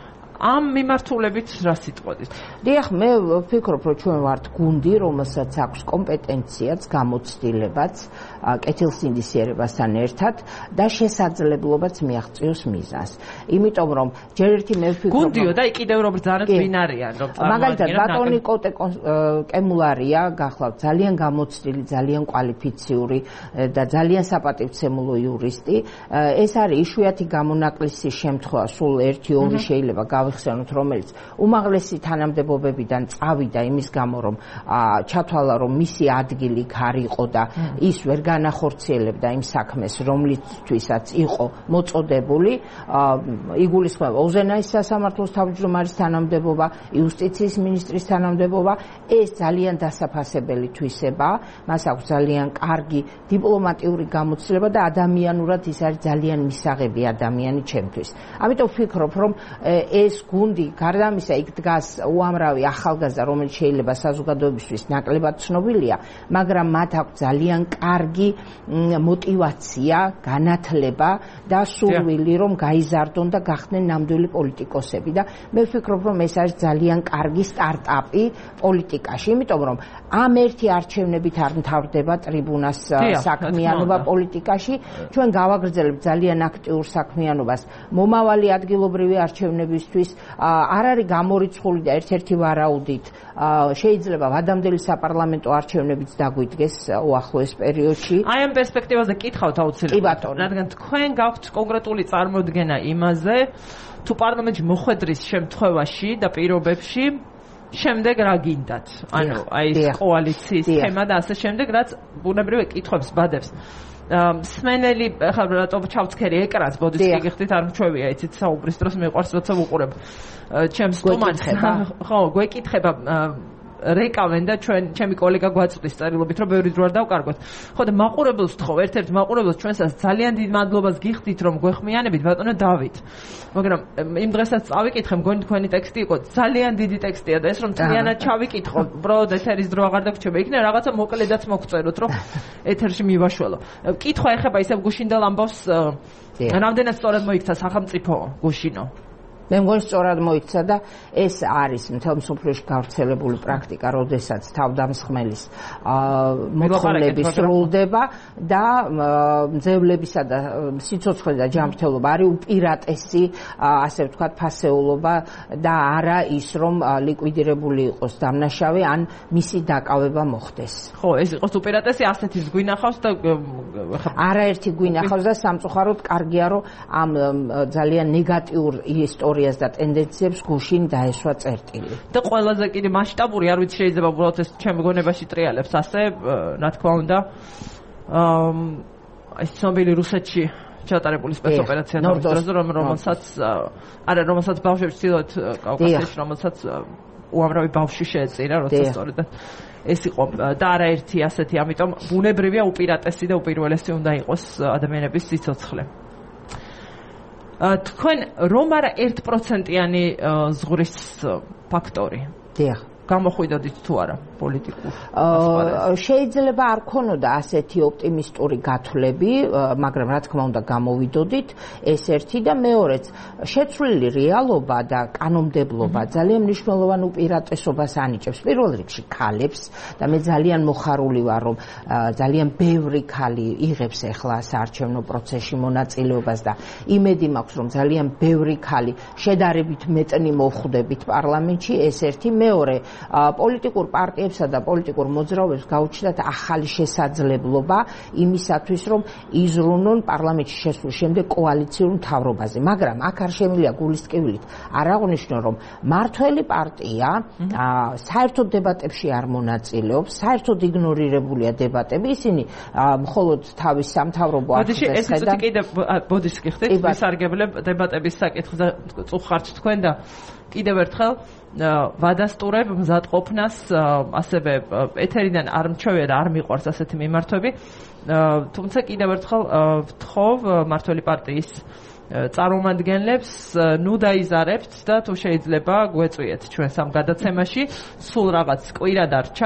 ამ მიმართულებით რა სიტყვით? დიახ, მე ვფიქრობ, რომ ჩვენ ვართ გუნდი, რომელსაც აქვს კომპეტენციაც, გამოცდილებაც, კეთილსინდისიერებასთან ერთად და შესაძლებლობაც მიაღწიოს მიზანს. იმიტომ რომ ჯერ ერთი მე ვფიქრობ, გუნდიო და კიდევ რომ ბრძანოთ ვინ არიან, რომ მაგალითად ბატონი კოტე კემულარია, გახლავთ ძალიან გამოცდილი, ძალიან კვალიფიციური და ძალიან საპატივცემულო იურისტი. ეს არის იშვიათი გამონაკლისი შემთხვევა, სულ ერთი ორი შეიძლება გავიხსენოთ, რომელიც უმაღლესი თანამდებობებიდან წავიდა იმის გამო, რომ ჩათვალა, რომ მისი ადგილი იქ არ იყო და ის ვერ განახორციელებდა იმ საქმეს, რომლითთვისაც იყო მოწოდებული. იგულისხმება უზენაის სასამართლოს თავმჯდომარის თანამდებობა, იუსტიციის მინისტრის თანამდებობა. ეს ძალიან დასაფასებელი თვისებაა, მას აქვს ძალიან კარგი დიპლომატიური გამოცდილება და ადამიანურად ის არის ძალიან მისაღები ადამიანი ჩემთვის. ამიტომ ვფიქრობ, რომ ეს გუნდი გარდა ამისა იქ დგას უამრავი ახალგაზრდა, რომელიც შეიძლება საზოგადოებისთვის ნაკლებად ცნობილია, მაგრამ მათ აქვს ძალიან კარგი მოტივაცია, განათლება და სურვილი, რომ გაიზარდონ და გახდნენ ნამდვილი პოლიტიკოსები და მე ვფიქრობ, რომ ეს არის ძალიან კარგი სტარტაპი პოლიტიკაში, იმიტომ რომ ამ ერთი არჩევნებით არ მთავრდება ტრიბუნას საქმიანობა პოლიტიკაში, ჩვენ გავაგრძელებთ ძალიან აქტიურ საქმიანობას მომავალი ადგილობრივი არჩევნებისთვის, არ არის გამორიცხული და ერთ-ერთი ვარაუდით შეიძლება ვადამდელი საპარლამენტო არჩევნებიც დაგვიდგეს უახლოეს პერიოდში. აი ამ პერსპექტივაზე კითხავთ აუცილებლად, რადგან თქვენ გაქვთ კონკრეტული წარმოდგენა იმაზე, თუ პარლამენტში მოხვედრის შემთხვევაში და პირობებში შემდეგ რა გინდათ? ანუ აი ეს კოალიციის თემა და ასე შემდეგ, რაც ბუნებრივი კითხვებს ბადებს. მსმენელი ხა რატო ჩავცქერი ეკრანს, ბოდიშ გიხდით, არ მჩვევია, იცით საუბრის დროს მეყვარს როცა ვუყურებ ჩემს სტუმარს. ხო, გვეკითხება რეკავენ და ჩვენ ჩემი კოლეგა გვაწვდის წერილობით, რომ ბევრი დრო არ დავკარგოთ. ხო და მაყურებელს თხოვ, ერთ-ერთ მაყურებელს ჩვენსაც ძალიან დიდ მადლობას გიხდით, რომ გვეხმიანებით, ბატონო დავით. მაგრამ იმ დღესაც წავიკითხე, მგონი თქვენი ტექსტი იყო ძალიან დიდი ტექსტია და ეს რომ მთლიანად ჩავიკითხო, უბრალოდ ეთერის დრო აღარ დაგვრჩება. იქნება რაღაცა მოკლედაც მოგწეროთ, რომ ეთერში მივაშველო. კითხვა ეხება ისევ გუშინდელ ამბავს, რამდენად სწორად მოიქცა სახელმწიფო გუშინო. მე მგონი სწორად მოიქცა და ეს არის მთელ მსოფლიოში გავრცელებული პრაქტიკა, როდესაც თავდამსხმელის მოთხოვნები სრულდება და მძევლებისა და სიცოცხლე და ჯანმრთელობა არის უპირატესი, ასე ვთქვათ, ფასეულობა და არა ის, რომ ლიკვიდირებული იყოს დამნაშავე ან მისი დაკავება მოხდეს. ხო, ეს იყოს უპირატესი, ასეთის გვინახავს და არაერთი გვინახავს და სამწუხაროდ კარგია, რომ ამ ძალიან ნეგატიურ ისტორიას და ტენდენციებს გუშინ დაესვა წერტილი. და ყველაზე კიდე მასშტაბური, არ ვიცი შეიძლება უბრალოდ ეს ჩემ გონებაში ტრიალებს ასე, რა თქმა უნდა, აი ცნობილი რუსეთში ჩატარებული სპეცოპერაცია ნორდოს რომელსაც არა რომელსაც ბავშვებს ცდილობთ კავკასიაში, რომელსაც უამრავი ბავშვი შეეწირა, როცა სწორედ ეს იყო და არაერთი ასეთი, ამიტომ ბუნებრივია უპირატესი და უპირველესი უნდა იყოს ადამიანების სიცოცხლე. თქვენ რომ არა ერთ პროცენტიანი ზღურის ფაქტორი. დიახ. გამოხვიდოდით თუ არა პოლიტიკურ შეიძლება არ ქონოდა ასეთი ოპტიმისტური გათვლები, მაგრამ რა თქმა უნდა გამოვიდოდით, ეს ერთი და მეორეც შეცვლილი რეალობა და კანონმდებლობა ძალიან მნიშვნელოვან უპირატესობას ანიჭებს პირველ რიგში ქალებს და მე ძალიან მოხარული ვარ რომ ძალიან ბევრი ქალი იღებს ახლა საარჩევნო პროცესში მონაწილეობას და იმედი მაქვს რომ ძალიან ბევრი ქალი შედარებით მეტნი მოხვდებით პარლამენტში ეს ერთი მეორე პოლიტიკურ პარტიებსა და პოლიტიკურ მოძრაობებს გაუჩნდათ ახალი შესაძლებლობა იმისათვის, რომ იზრუნონ პარლამენტში შესვლის შემდეგ კოალიციურ მთავრობაზე. მაგრამ აქ არ შემიძლია გულისკევილით არ აღვნიშნო, რომ მართველი პარტია საერთოდ დებატებში არ მონაწილეობს, საერთოდ იგნორირებულია დებატები, ისინი მხოლოდ თავის სამთავრობო არხზე ხედავენ. ეს ცოტა კიდე ბოდიშს გიხდით, ვისარგებლებ დებატების საკითხზე წუხართ თქვენ და კიდევ ერთხელ ვადასტურებ მზადყოფნას ასევე ეთერიდან არ მჩვევია და არ მიყვარს ასეთი მიმართვები თუმცა კიდევ ერთხელ ვთხოვ მართველი პარტიის წარმომადგენლებს ნუ დაიზარებთ და თუ შეიძლება გვეწვიეთ ჩვენს ამ გადაცემაში სულ რაღაც კვირა დარჩა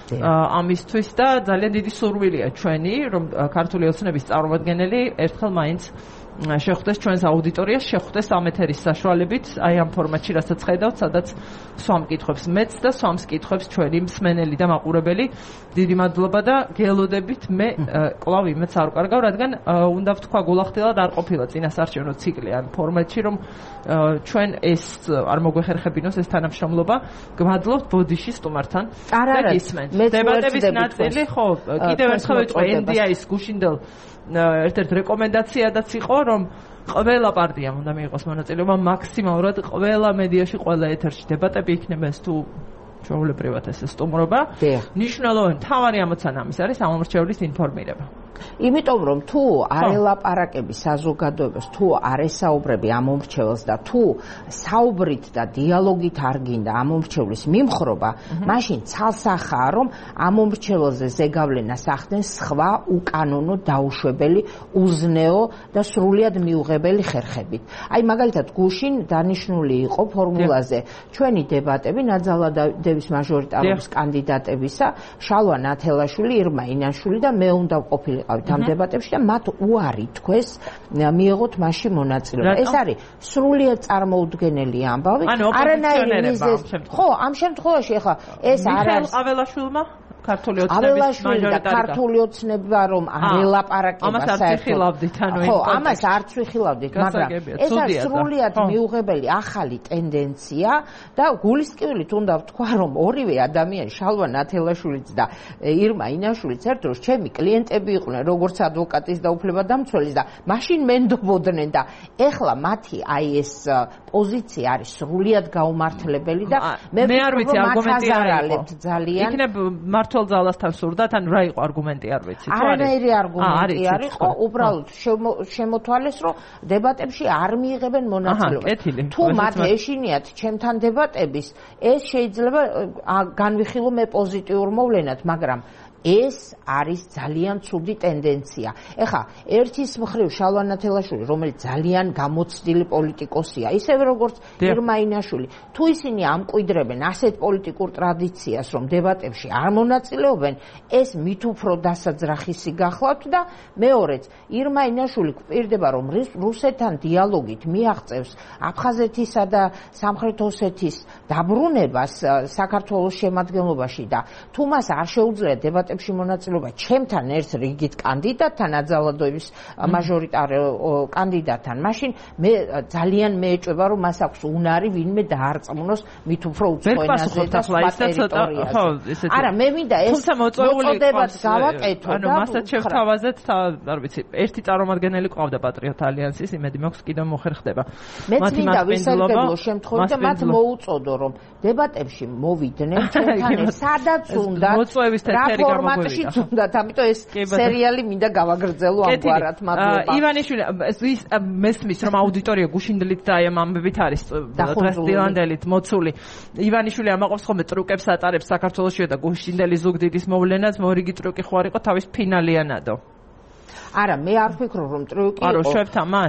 ამისთვის და ძალიან დიდი სურვილია ჩვენი რომ ქართული ოცნების წარმომადგენელი ერთხელ მაინც შეხვდეს ჩვენს აუდიტორიას, შეხვდეს ამ ეთერის საშუალებით, აი ამ ფორმატში, რასაც ხედავთ, სადაც სვამ კითხვებს მეც და სვამს კითხვებს ჩვენი მსმენელი და მაყურებელი. დიდი მადლობა და გელოდებით მე კლავ იმეც არ ვკარგავ, რადგან უნდა ვთქვა გულახდილად არ ყოფილა წინასაარჩევნო ციკლი ამ ფორმატში, რომ ჩვენ ეს არ მოგვეხერხებინოს ეს თანამშრომლობა. გმადლობთ ბოდიში სტუმართან და გისმენთ. დებატების ნაწილი, ხო, კიდევ ერთხელ ვიტყვი ენ დი აის გუშინდელ ერთ-ერთ რეკომენდაციადაც იყო რომ ყველა პარტიამ უნდა მიიღოს მონაწილეობა მაქსიმალურად ყველა მედიაში ყველა ეთერში დებატები იქნება ეს თუ ჩვეულებრივად ეს სტუმრობა ნიშნულოვანი თავარი ამოცანა ამის არის ამომრჩევლის ინფორმირება იმიტომ რომ თუ არ ელაპარაკები საზოგადოებას თუ არ ესაუბრები ამომრჩეველს და თუ საუბრით და დიალოგით არ გინდა ამომრჩევლის მიმხრობა მაშინ ცალსახაა რომ ამომრჩეველზე ზეგავლენას ახდენს სხვა უკანონო დაუშვებელი უზნეო და სრულიად მიუღებელი ხერხებით აი მაგალითად გუშინ დანიშნული იყო ფორმულაზე ჩვენი დებატები ნაძალადევის მაჟორიტარობის კანდიდატებისა შალვა ნათელაშვილი ირმა ინაშვილი და მე უნდა ყოფილიყავით ამ დებატებში და მათ უარი თქვეს მიიღოთ მასში მონაწილეობა. ეს არის სრულიად წარმოუდგენელი ამბავი. არანაირი მიზეზ. ხო, ამ შემთხვევაში ახლა ეს არ არის აველაშვილმა ქართული ოცნების მაჟორიტარი ქართული ოცნება რომ არ ელაპარაკება საერთოდ. ხო, ამას არც ვიხილავდით, მაგრამ ეს არის სრულიად მიუღებელი ახალი ტენდენცია და გულისკევილით უნდა ვთქვა რომ ორივე ადამიანი შალვა ნათელაშვილიც და ირმა ინაშვილიც ერთ დროს ჩემი კლიენტები იყვნენ როგორც ადვოკატის და უფლებადამცველის და მაშინ მენდობოდნენ და ეხლა მათი აი ეს პოზიცია არის სრულიად გაუმართლებელი და მე არ ვიცი არგუმენტი არ არის ძალიან იქნებ მართლ ძალასთან სურდათ ან რა იყო არგუმენტი არ ვიცი თუ არის არანაირი არგუმენტი არის ხო უბრალოდ შემოთვალეს რომ დებატებში არ მიიღებენ მონაწილეობას თუ მათ ეშინიათ ჩემთან დებატების ეს შეიძლება განვიხილო მე პოზიტიურ მოვლენად მაგრამ ეს არის ძალიან ცუდი ტენდენცია. ეხლა ერთის მხრივ შალვა ნათელაშვილი, რომელიც ძალიან გამოცდილი პოლიტიკოსია, ისევე როგორც ირმა ინაშვილი, თუ ისინი ამკვიდრებენ ასეთ პოლიტიკურ ტრადიციას, რომ დებატებში არ მონაწილეობენ, ეს მით უფრო დასაძრახისი გახლავთ და მეორეც, ირმა ინაშვილი გვპირდება, რომ რუსეთთან დიალოგით მიაღწევს აფხაზეთისა და სამხრეთ ოსეთის დაბრუნებას საქართველოს შემადგენლობაში და თუ მას არ შეუძლია დებატები მონაწილეობა ჩემთან ერთ რიგით კანდიდატთან აძალადოების მაჟორიტარი კანდიდატთან მაშინ მე ძალიან მეეჭვება რომ მას აქვს უნარი ვინმე დაარწმუნოს მით უფრო უცხოენაზე და სხვა ტერიტორიაზე არა მე მინდა ეს მოწოდებაც გავაკეთო ანუ მასაც შევთავაზეთ არ ვიცი ერთი წარმომადგენელი ყავდა პატრიოტ ალიანსის იმედი მაქვს კიდევ მოხერხდება მეც მინდა ვისარგებლო შემთხვევით და მათ მოუწოდო რომ დებატებში მოვიდნენ ჩვენთან სადაც უნდა მოწვევის თეთრი ფორმატში თუნდაც ამიტომ ეს სერიალი მინდა გავაგრძელო ამგვარად მადლობა ივანიშვილი ის მესმის რომ აუდიტორია გუშინდლით და აი ამ ამბებით არის დღეს დილანდელით მოცული ივანიშვილი ამაყობს ხოლმე ტრუკებს ატარებს საქართველოსში და გუშინდელი ზუგდიდის მოვლენაც მორიგი ტრუკი ხო არ იყო თავის ფინალიანადო არა მე არ ვფიქრობ რომ ტრუკი არო შევთ ამას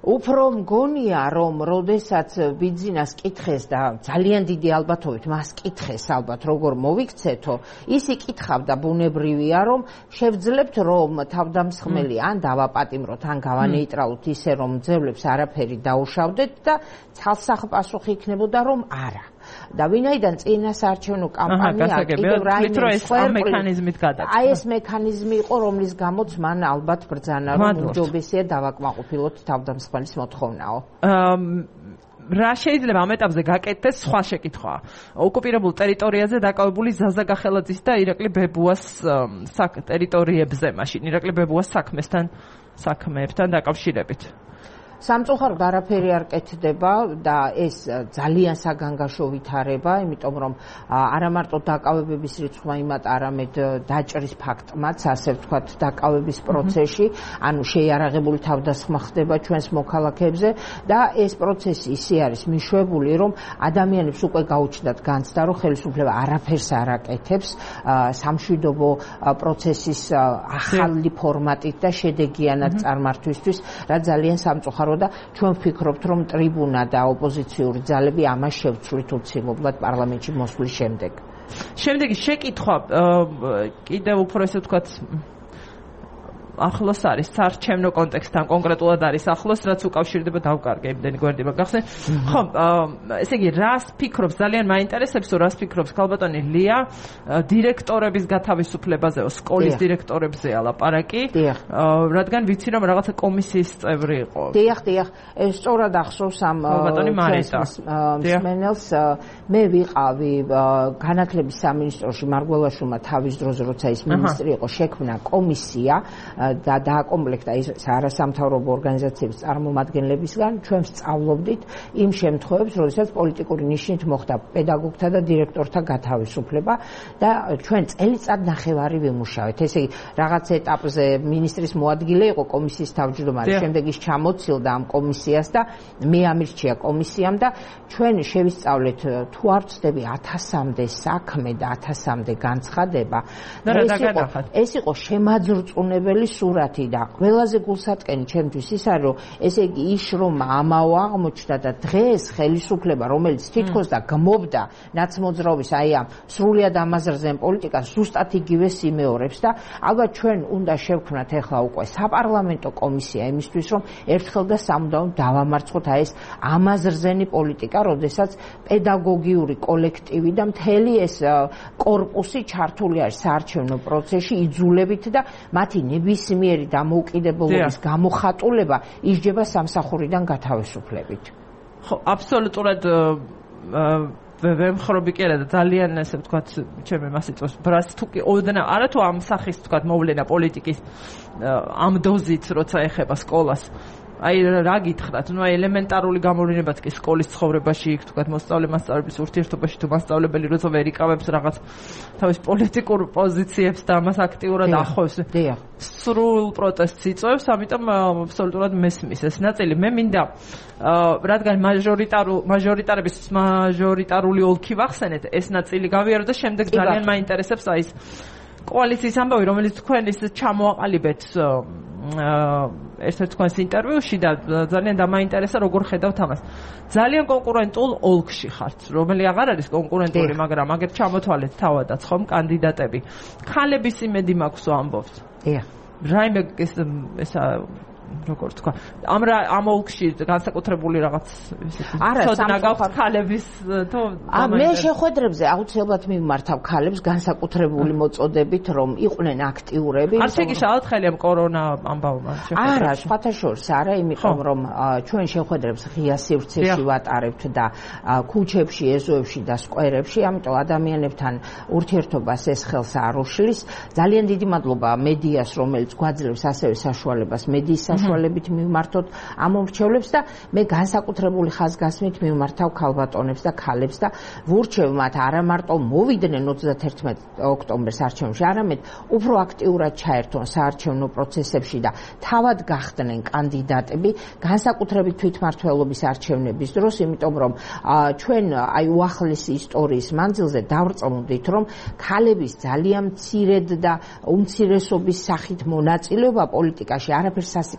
უფრო მგონია რომ როდესაც ბიძინას კითხეს და ძალიან დიდი ალბათობით მას კითხეს ალბათ როგორ მოვიქცეთო ის იკითხავდა ბუნებრივია რომ შევძლებთ რომ თავდამსხმელი ან დავაპატიმროთ ან გავანეიტრალოთ ისე რომ ძევლებს არაფერი დაუშავდეთ და ცალსახპასუხი იქნებოდა რომ არა და ვინაიდან წინასაარჩევნო კამპანია კიდევ რაიმე მექანიზმით გადაწყდა. აი ეს მექანიზმი იყო, რომლის გამოც მან ალბათ ბრძანა, რომ უჯობესია დავაკმაყოფილოთ თავდამსხმელის მოთხოვნაო. რა შეიძლება ამ ეტაპზე გაკეთდეს სხვა შეკითხვა. ოკუპირებულ ტერიტორიაზე დაკავებული ზაზა გახელაძის და ირაკლი ბებუას ტერიტორიებზე, მაშინ ირაკლი ბებუას საქმესთან საქმეებთან დაკავშირებით. სამწუხაროდ არაფერი არ კეთდება და ეს ძალიან საგანგაშო ვითარება, იმიტომ რომ არა მარტო დაკავებების რიცხვმა იმათ, არამედ დაჭრის ფაქტმაც, ასე ვთქვათ, დაკავების პროცესში, ანუ შეიარაღებული თავდასხმა ხდება ჩვენს მოქალაქეებზე და ეს პროცესი ისე არის მიშვებული, რომ ადამიანებს უკვე გაუჩნდათ განცდა, რომ ხელისუფლება არაფერს არ აკეთებს სამშვიდობო პროცესის ახალი ფორმატით და შედეგიანად წარმართვისთვის, რაც ძალიან სამწუხაროა და ჩვენ ვფიქრობთ რომ ტრიბუნა და ოპოზიციური ძალები ამას შევცვლით უცილობლად პარლამენტში მოსვლის შემდეგ. შემდეგი შეკითხვა კიდევ უფრო ესე ვთქვათ ახლოს არის საარჩევნო კონტექსტთან კონკრეტულად არის ახლოს რაც უკავშირდება დავკარგე იმდენი გვერდება გახსენ ხო ესე იგი რას ფიქრობს ძალიან მაინტერესებს თუ რას ფიქრობს ქალბატონი ლია დირექტორების გათავისუფლებაზეო სკოლის დირექტორებზეა ლაპარაკი რადგან ვიცი რომ რაღაცა კომისიის წევრი იყო დიახ დიახ ეს სწორად ახსოვს ამ ქალბატონი მარიტა მსმენელს მე ვიყავი განათლების სამინისტროში მარგველაშვილმა თავის დროზე როცა ის მინისტრი იყო შექმნა კომისია და დააკომპლექტა ის არასამთავრობო ორგანიზაციების წარმომადგენლებისგან ჩვენ სწავლობდით იმ შემთხვევებს, როდესაც პოლიტიკური ნიშნით მოხდა პედაგოგთა და დირექტორთა გათავისუფლება და ჩვენ წელიწად ნახევარი ვიმუშავეთ. ესე იგი, რაღაც ეტაპზე მინისტრის მოადგილე იყო კომისიის თავმჯდომარე, შემდეგ ის ჩამოცილდა ამ კომისიას და მე ამირჩია კომისიამ და ჩვენ შევისწავლეთ თუ არ ვწდები ათასამდე საქმე და ათასამდე განცხადება. ეს იყო შემაძრწუნებელი სურათი და ყველაზე გულსატკენი ჩემთვის ის არის რომ ესე იგი ის რომ ამაო აღმოჩნდა და დღეს ხელისუფლება რომელიც თითქოს და გმობდა ნაცმოძრაობის აი ამ სრულიად ამაზრზენ პოლიტიკას ზუსტად იგივე სიმეორებს და ალბათ ჩვენ უნდა შევქმნათ ახლა უკვე საპარლამენტო კომისია იმისთვის რომ ერთხელ და სამუდამოდ დავამარცხოთ აი ეს ამაზრზენი პოლიტიკა როდესაც პედაგოგიური კოლექტივი და მთელი ეს კორპუსი ჩართული არის საარჩევნო პროცესში იძულებით და მათი ნებისმიერი დამოუკიდებლობის გამოხატულება ისჯება სამსახურიდან გათავისუფლებით. ხო, აბსოლუტურად ვემხრობი კი არა და ძალიან ესე ვთქვათ, ჩემი მას იწვევს ბრას თუ კი ოდნა არა თუ ამ სახის ვთქვათ მოვლენა პოლიტიკის ამ დოზით როცა ეხება სკოლას აი რა გითხრათ, ну აი ელემენტარული გამოვლენებაც კი სკოლის ცხოვრებაში იქ თქვათ მოსწავლე-მასწავლებლების ურთიერთობაში თუ მასწავლებელი როცა ვერ იკავებს რაღაც თავის პოლიტიკურ პოზიციებს და ამას აქტიურად ახავს. სრულ პროტესტს იწვევს, ამიტომ აბსოლუტურად მესმის ეს ნაწილი. მე მინდა რადგან მაჟორიტარულ მაჟორიტარების მაჟორიტარული ოლქი ვახსენეთ, ეს ნაწილი გავიარო და შემდეგ ძალიან მაინტერესებს აი ეს კოალიციის ამბავი, რომელიც თქვენ ის ჩამოაყალიბეთ ერთ-ერთ თქვენს ინტერვიუში და ძალიან დამაინტერესა როგორ ხედავთ ამას. ძალიან კონკურენტულ ოლქში ხართ, რომელი აღარ არის კონკურენტული, მაგრამ აგერ ჩამოთვალეთ თავადაც ხომ კანდიდატები. ქალების იმედი მაქვს ვამბობთ. დიახ. რაიმე ეს ესა როგორ თქვა ამ ამ ოლქში განსაკუთრებული რაღაც ცოდნა გაქვს ქალების თუ მე შეხვედრებზე აუცილებლად მიმართავ ქალებს განსაკუთრებული მოწოდებით რომ იყვნენ აქტიურები არ შეგიშალოთ ხელი ამ კორონა ამბავმა არა სხვათა შორის არა იმიტომ რომ ჩვენ შეხვედრებს ღია სივრცეში ვატარებთ და ქუჩებში ეზოებში და სკვერებში ამიტომ ადამიანებთან ურთიერთობას ეს ხელს არ უშლის ძალიან დიდი მადლობა მედიას რომელიც გვაძლევს ასევე საშუალებას მედიის საშუალებით მივმართოთ ამ მომრჩევლებს და მე განსაკუთრებული ხაზგასმით მივმართავ ქალბატონებს და ქალებს და ვურჩევ მათ არა მარტო მოვიდნენ ოცდაათერთმეტ ოქტომბერს არჩევნებში, არამედ უფრო აქტიურად ჩაერთონ საარჩევნო პროცესებში და თავად გახდნენ კანდიდატები განსაკუთრებით თვითმმართველობის არჩევნების დროს, იმიტომ რომ ჩვენ აი უახლესი ისტორიის მანძილზე დავრწმუნდით, რომ ქალების ძალიან მცირედ და უმცირესობის სახით მონაწილეობა პოლიტიკაში არაფერს სასიკეთო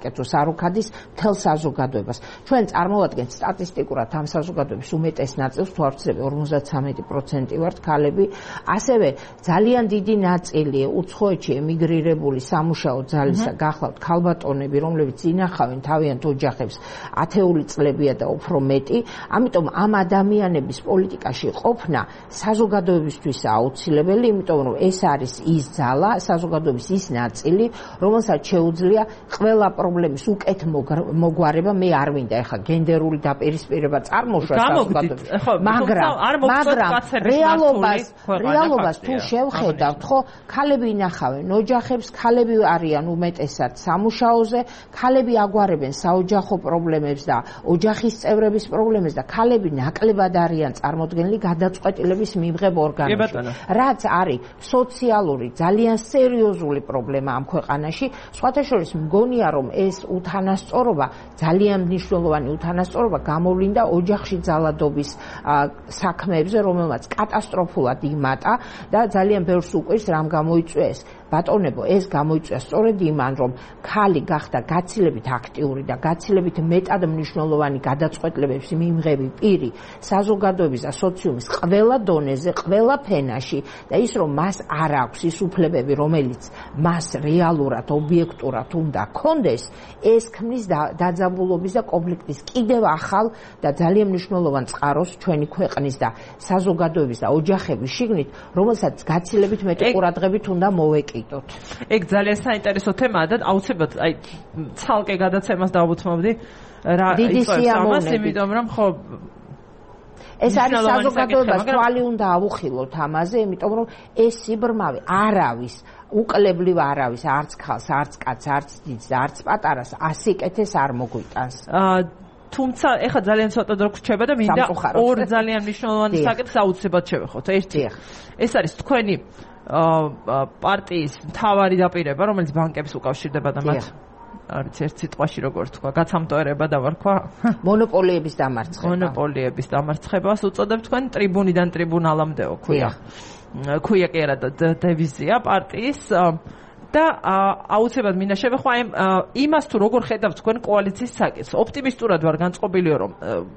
საუკეთესო არ უქადის მთელ საზოგადოებას. ჩვენ წარმოვადგენთ სტატისტიკურად ამ საზოგადოების უმეტეს ნაწილს, თუ არ ვცდები ორმოცდათვრამეტი პროცენტი ვართ ქალები, ასევე ძალიან დიდი ნაწილი უცხოეთში ემიგრირებული სამუშაო ძალისა გახლავთ ქალბატონები, რომლებიც ინახავენ თავიანთ ოჯახებს ათეული წლებია და უფრო მეტი, ამიტომ ამ ადამიანების პოლიტიკაში ყოფნა საზოგადოებისთვის აუცილებელი, იმიტომ რომ ეს არის ის ძალა, საზოგადოების ის ნაწილი, რომელსაც შეუძლია ყველა პრობლემის უკეთ მოგვარება. მე არ მინდა ეხლა გენდერული დაპირისპირება წარმოშვა საზოგადოების, მაგრამ მაგრამ რეალობას რეალობას თუ შევხედავთ, ხო, ქალები ინახავენ ოჯახებს, ქალები არიან უმეტესად სამუშაოზე, ქალები აგვარებენ საოჯახო პრობლემებს და ოჯახის წევრების პრობლემებს და ქალები ნაკლებად არიან წარმოდგენილი გადაწყვეტილების მიღებ ორგანოში. რაც არის სოციალური ძალიან სერიოზული პრობლემა ამ ქვეყანაში. სხვათა შორის მგონია რომ ეს უთანასწორობა, ძალიან მნიშვნელოვანი უთანასწორობა გამოვლინდა ოჯახში ძალადობის საქმეებზე, რომელმაც კატასტროფულად იმატა და ძალიან ბევრს უყვირს რამ გამოიწვია ეს. ბატონებო, ეს გამოიწვია სწორედ იმან, რომ ქალი გახდა გაცილებით აქტიური და გაცილებით მეტად მნიშვნელოვანი გადაწყვეტილებების მიმღები პირი საზოგადოების და სოციუმის ყველა დონეზე, ყველა ფენაში და ის რომ მას არ აქვს ის უფლებები, რომელიც მას რეალურად, ობიექტურად უნდა ჰქონდეს, ეს ქმნის დაძაბულობის და კონფლიქტის კიდევ ახალ და ძალიან მნიშვნელოვან წყაროს ჩვენი ქვეყნის და საზოგადოების და ოჯახების შიგნით, რომელსაც გაცილებით მეტი ყურადღებით უნდა მოვეკიდოთ. ეგ ძალიან საინტერესო თემაა და აუცილებლად აი ცალკე გადაცემას დავუთმობდი რა ის ამას, იმიტომ რომ ხო ეს არის საზოგადოებას თვალი უნდა ავუხილოთ ამაზე, იმიტომ რომ ეს სიბრმავე არავის უკლებლივ არავის, არც ხალხს, არც კაცს, არც დიდს და არც პატარას ასიკეთეს არ მოგვიტანს. თუმცა ეხლა ძალიან ცოტა დრო გრჩება და მინდა ორ ძალიან მნიშვნელოვანი საკითხს აუცილებლად შევეხოთ. ერთი ეს არის თქვენი პარტიის მთავარი დაპირება, რომელიც ბანკებს უკავშირდება და მათ არის ერთ სიტყვაში როგორ თქვა, გაცამტოერება დავარქვა. მონოპოლიების დამარცხება. მონოპოლიების დამარცხებას უწოდებთ თქვენ ტრიბუნიდან ტრიბუნალამდეო, ქვია. ქვია კი არა დევიზია პარტიის და აუცილებლად მინდა შევეხვა იმას თუ როგორ ხედავთ თქვენ კოალიციის საკითხს. ოპტიმისტურად ვარ განწყობილი რომ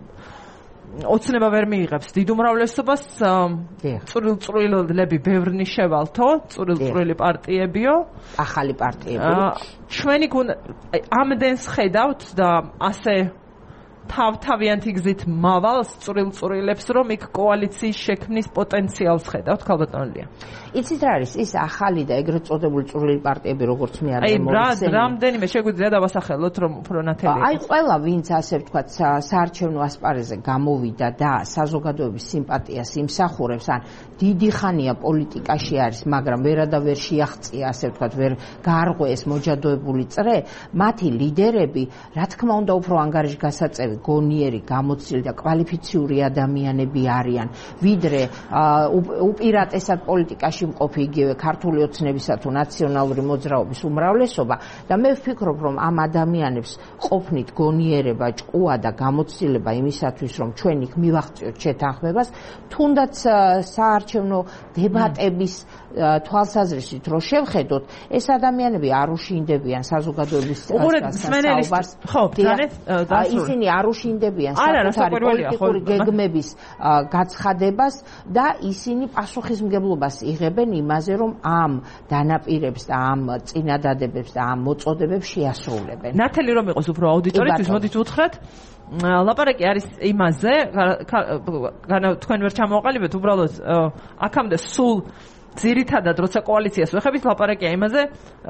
ოცნება ვერ მიიღებს დიდ უმრავლესობას, წვრილ-წვრილები ბევრნი შევალთო, წვრილ-წვრილი პარტიებიო, ახალი პარტიები. ჩვენი ამდენს ხედავთ და ასე თავ-თავიანთი გზით მავალს წვრილ-წვრილებს, რომ იქ კოალიციის შექმნის პოტენციალს ხედავთ, ქალბატონია. იცით რა არის ის ახალი და ეგრეთ წოდებული წვრილი პარტიები, როგორც მე არ მომხსენი. აი, რამდენიმე შეგვიძლია დავასახელოთ, რომ უფრო ნათელი. აი, ყველა ვინც ასე ვთქვათ, საარჩევნო ასპარეზზე გამოვიდა და საზოგადოების სიმპათიას იმსახურებს, ან დიდი ხანია პოლიტიკაში არის, მაგრამ ვერადავერ შეაღწია, ასე ვთქვათ, ვერ გაარღვეს მოჯადოებული წრე, მათი ლიდერები, რა თქმა უნდა, უფრო ანგარიში გასაწევი, გონიერი, გამოცდილი და კვალიფიციური ადამიანები არიან, ვიდრე უპირატესად პოლიტიკაში მყოფი იგივე ქართული ოცნებისა თუ ნაციონალური მოძრაობის უმრავლესობა და მე ვფიქრობ, რომ ამ ადამიანებს ყოფნით გონიერება, ჭკუა და გამოცდილება იმისათვის, რომ ჩვენ იქ მივაღწიოთ შეთანხმებას, თუნდაც საარჩევნო დებატების თვალსაზრისით რო შევხედოთ, ეს ადამიანები არ უშინდებიან საზოგადოების საუბარს. ხო, ისინი არ უშინდებიან საკუთარი პოლიტიკური გეგმების გაცხადებას და ისინი პასუხისმგებლობას იღებენ იმაზე, რომ ამ დანაპირებს და ამ წინადადებებს და ამ მოწოდებებს შეასრულებენ. ნათელი რომ იყოს უფრო აუდიტორიისთვის, მოდით უთხრათ, ლაპარაკი არის იმაზე, თქვენ ვერ ჩამოაყალიბეთ, უბრალოდ აქამდე სულ ძირითადად როცა კოალიციას ვეხებით, ლაპარაკია იმაზე,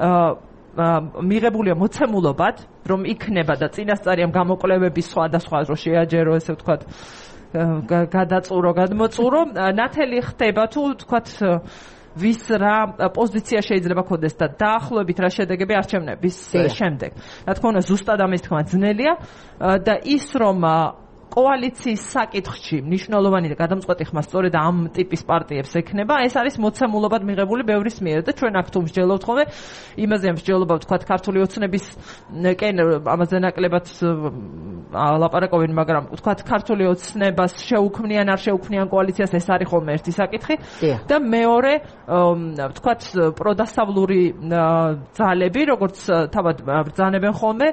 მიღებულია მოცემულობად, რომ იქნება და წინასწარი ამ გამოკვლევების სხვადასხვა რო შეაჯერო, ესე ვთქვათ, გადაწურო, გადმოწურო, ნათელი ხდება თუ ვთქვათ ვის რა პოზიცია შეიძლება ქონდეს და დაახლოებით რა შედეგები არჩევნების შემდეგ. რა თქმა უნდა, ზუსტად ამის თქმა ძნელია და ის რომ კოალიციის საკითხში მნიშვნელოვანი და გადამწყვეტი ხმა სწორედ ამ ტიპის პარტიებს ექნება, ეს არის მოცემულობად მიღებული ბევრის მიერ და ჩვენ აქ თუ მსჯელობთ ხოლმე, იმაზე მსჯელობა ვთქვათ ქართული ოცნების კენ ამაზე ნაკლებად ლაპარაკობენ, მაგრამ ვთქვათ ქართული ოცნებას შეუქმნიან არ შეუქმნიან კოალიციას, ეს არის ხოლმე ერთი საკითხი და მეორე ვთქვათ პროდასავლური ძალები, როგორც თავად ბრძანებენ ხოლმე,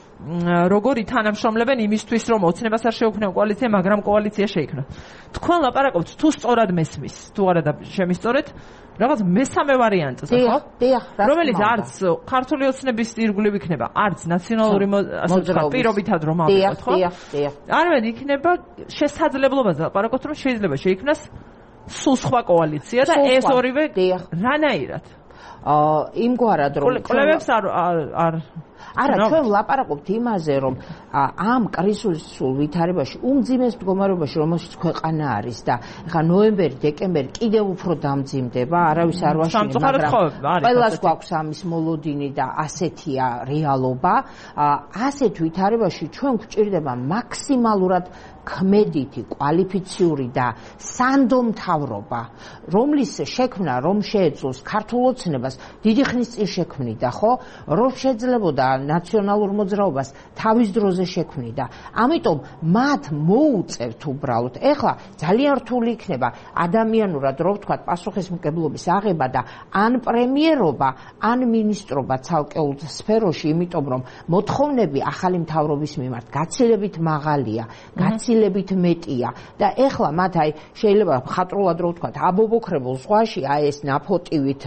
როგორ ითანამშრომლებენ იმისთვის, რომ ოცნებას არ შეუქმნიან კოალიცია, მაგრამ კოალიცია შეიქმნა. თქვენ ლაპარაკობთ თუ სწორად მესმის, თუ არა და შემისწორეთ, რაღაც მესამე ვარიანტზე, ხო? დიახ, რომელიც არც ქართული ოცნების ირგვლივ იქნება, არც ნაციონალური პირობითად რომ ავიღოთ, ხო? დიახ, დიახ. არამედ იქნება შესაძლებლობაზე ლაპარაკობთ, რომ შეიძლება შეიქმნას სულ სხვა კოალიცია და ეს ორივე რანაირად? აა იმგვარად რომ კვლევებს არ არ არა, ჩვენ ვლაპარაკობთ იმაზე, რომ ამ კრიზისულ ვითარებაში, უმძიმეს მდგომარეობაში, რომელშიც ქვეყანა არის და ეხლა ნოემბერი, დეკემბერი კიდევ უფრო დამძიმდება, არავის არ ვაშინე, მაგრამ ყველას გვაქვს ამის მოლოდინი და ასეთია რეალობა. ასეთ ვითარებაში ჩვენ გვჭირდება მაქსიმალურად ქმედითი, კვალიფიციური და სანდო მთავრობა, რომლის შექმნა, რომ შეეძლოს ქართულ ოცნებას დიდი ხნის წინ შექმნიდა, ხო? რომ შეძლებოდა ნაციონალურ მოძრაობას თავის დროზე შექმნიდა. ამიტომ მათ მოუწევთ უბრალოდ. ეხლა ძალიან რთული იქნება ადამიანურად, რომ ვთქვათ, პასუხისმგებლობის აღება და ან პრემიერობა, ან მინისტრობა ცალკეულ სფეროში, იმიტომ რომ მოთხოვნები ახალი მთავრობის მიმართ გაცილებით მაღალია, გაცილებით მეტია და ეხლა მათ აი შეიძლება ხატრულად რო ვთქვათ, აბობოქრებულ ზღვაში აი ეს ნაფოტივით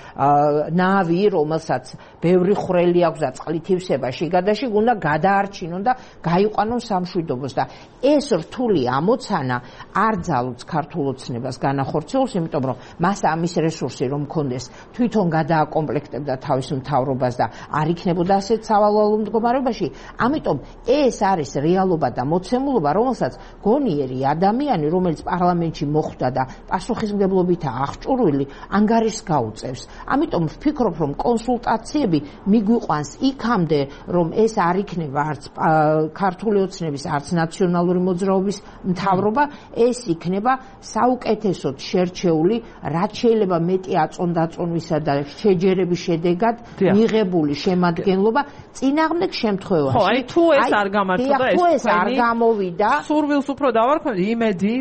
ნავი, რომელსაც ბევრი ხვრელი აქვს და წყლით ივსება შიგადაში, უნდა გადაარჩინონ და გაიყვანონ სამშვიდობოს და ეს რთული ამოცანა არ ძალუց ქართულ ოცნებას განახორციელოს, იმიტომ რომ მას ამის რესურსი რომ მქონდეს, თვითონ გადააკომპლექტებდა თავის მთავრობას და არ იქნებოდა ასეთ სავალალო მდგომარეობაში. ამიტომ ეს არის რეალობა და მოცემულობა, რომელსაც გონიერი ადამიანი, რომელიც პარლამენტში მოხვდა და პასუხისმგებლობითაა აღჭურვილი, ანგარიშს გაუწევს. ამიტომ ვფიქრობ, რომ კონსულტაციები მიგვიყვანს იქამდე, რომ ეს არ იქნება არც ქართული ოცნების, არც ნაციონალური მოძრაობის მთავრობა, ეს იქნება საუკეთესოდ შერჩეული, რაც შეიძლება მეტი აწონ-დაწონვისა და შეჯერების შედეგად მიღებული შემადგენლობა წინააღმდეგ შემთხვევაში. ხო, აი თუ ეს არ გამართოდა, ეს ეს არ გამოვიდა, სურვილს უფრო დავარქვევდი, იმედი,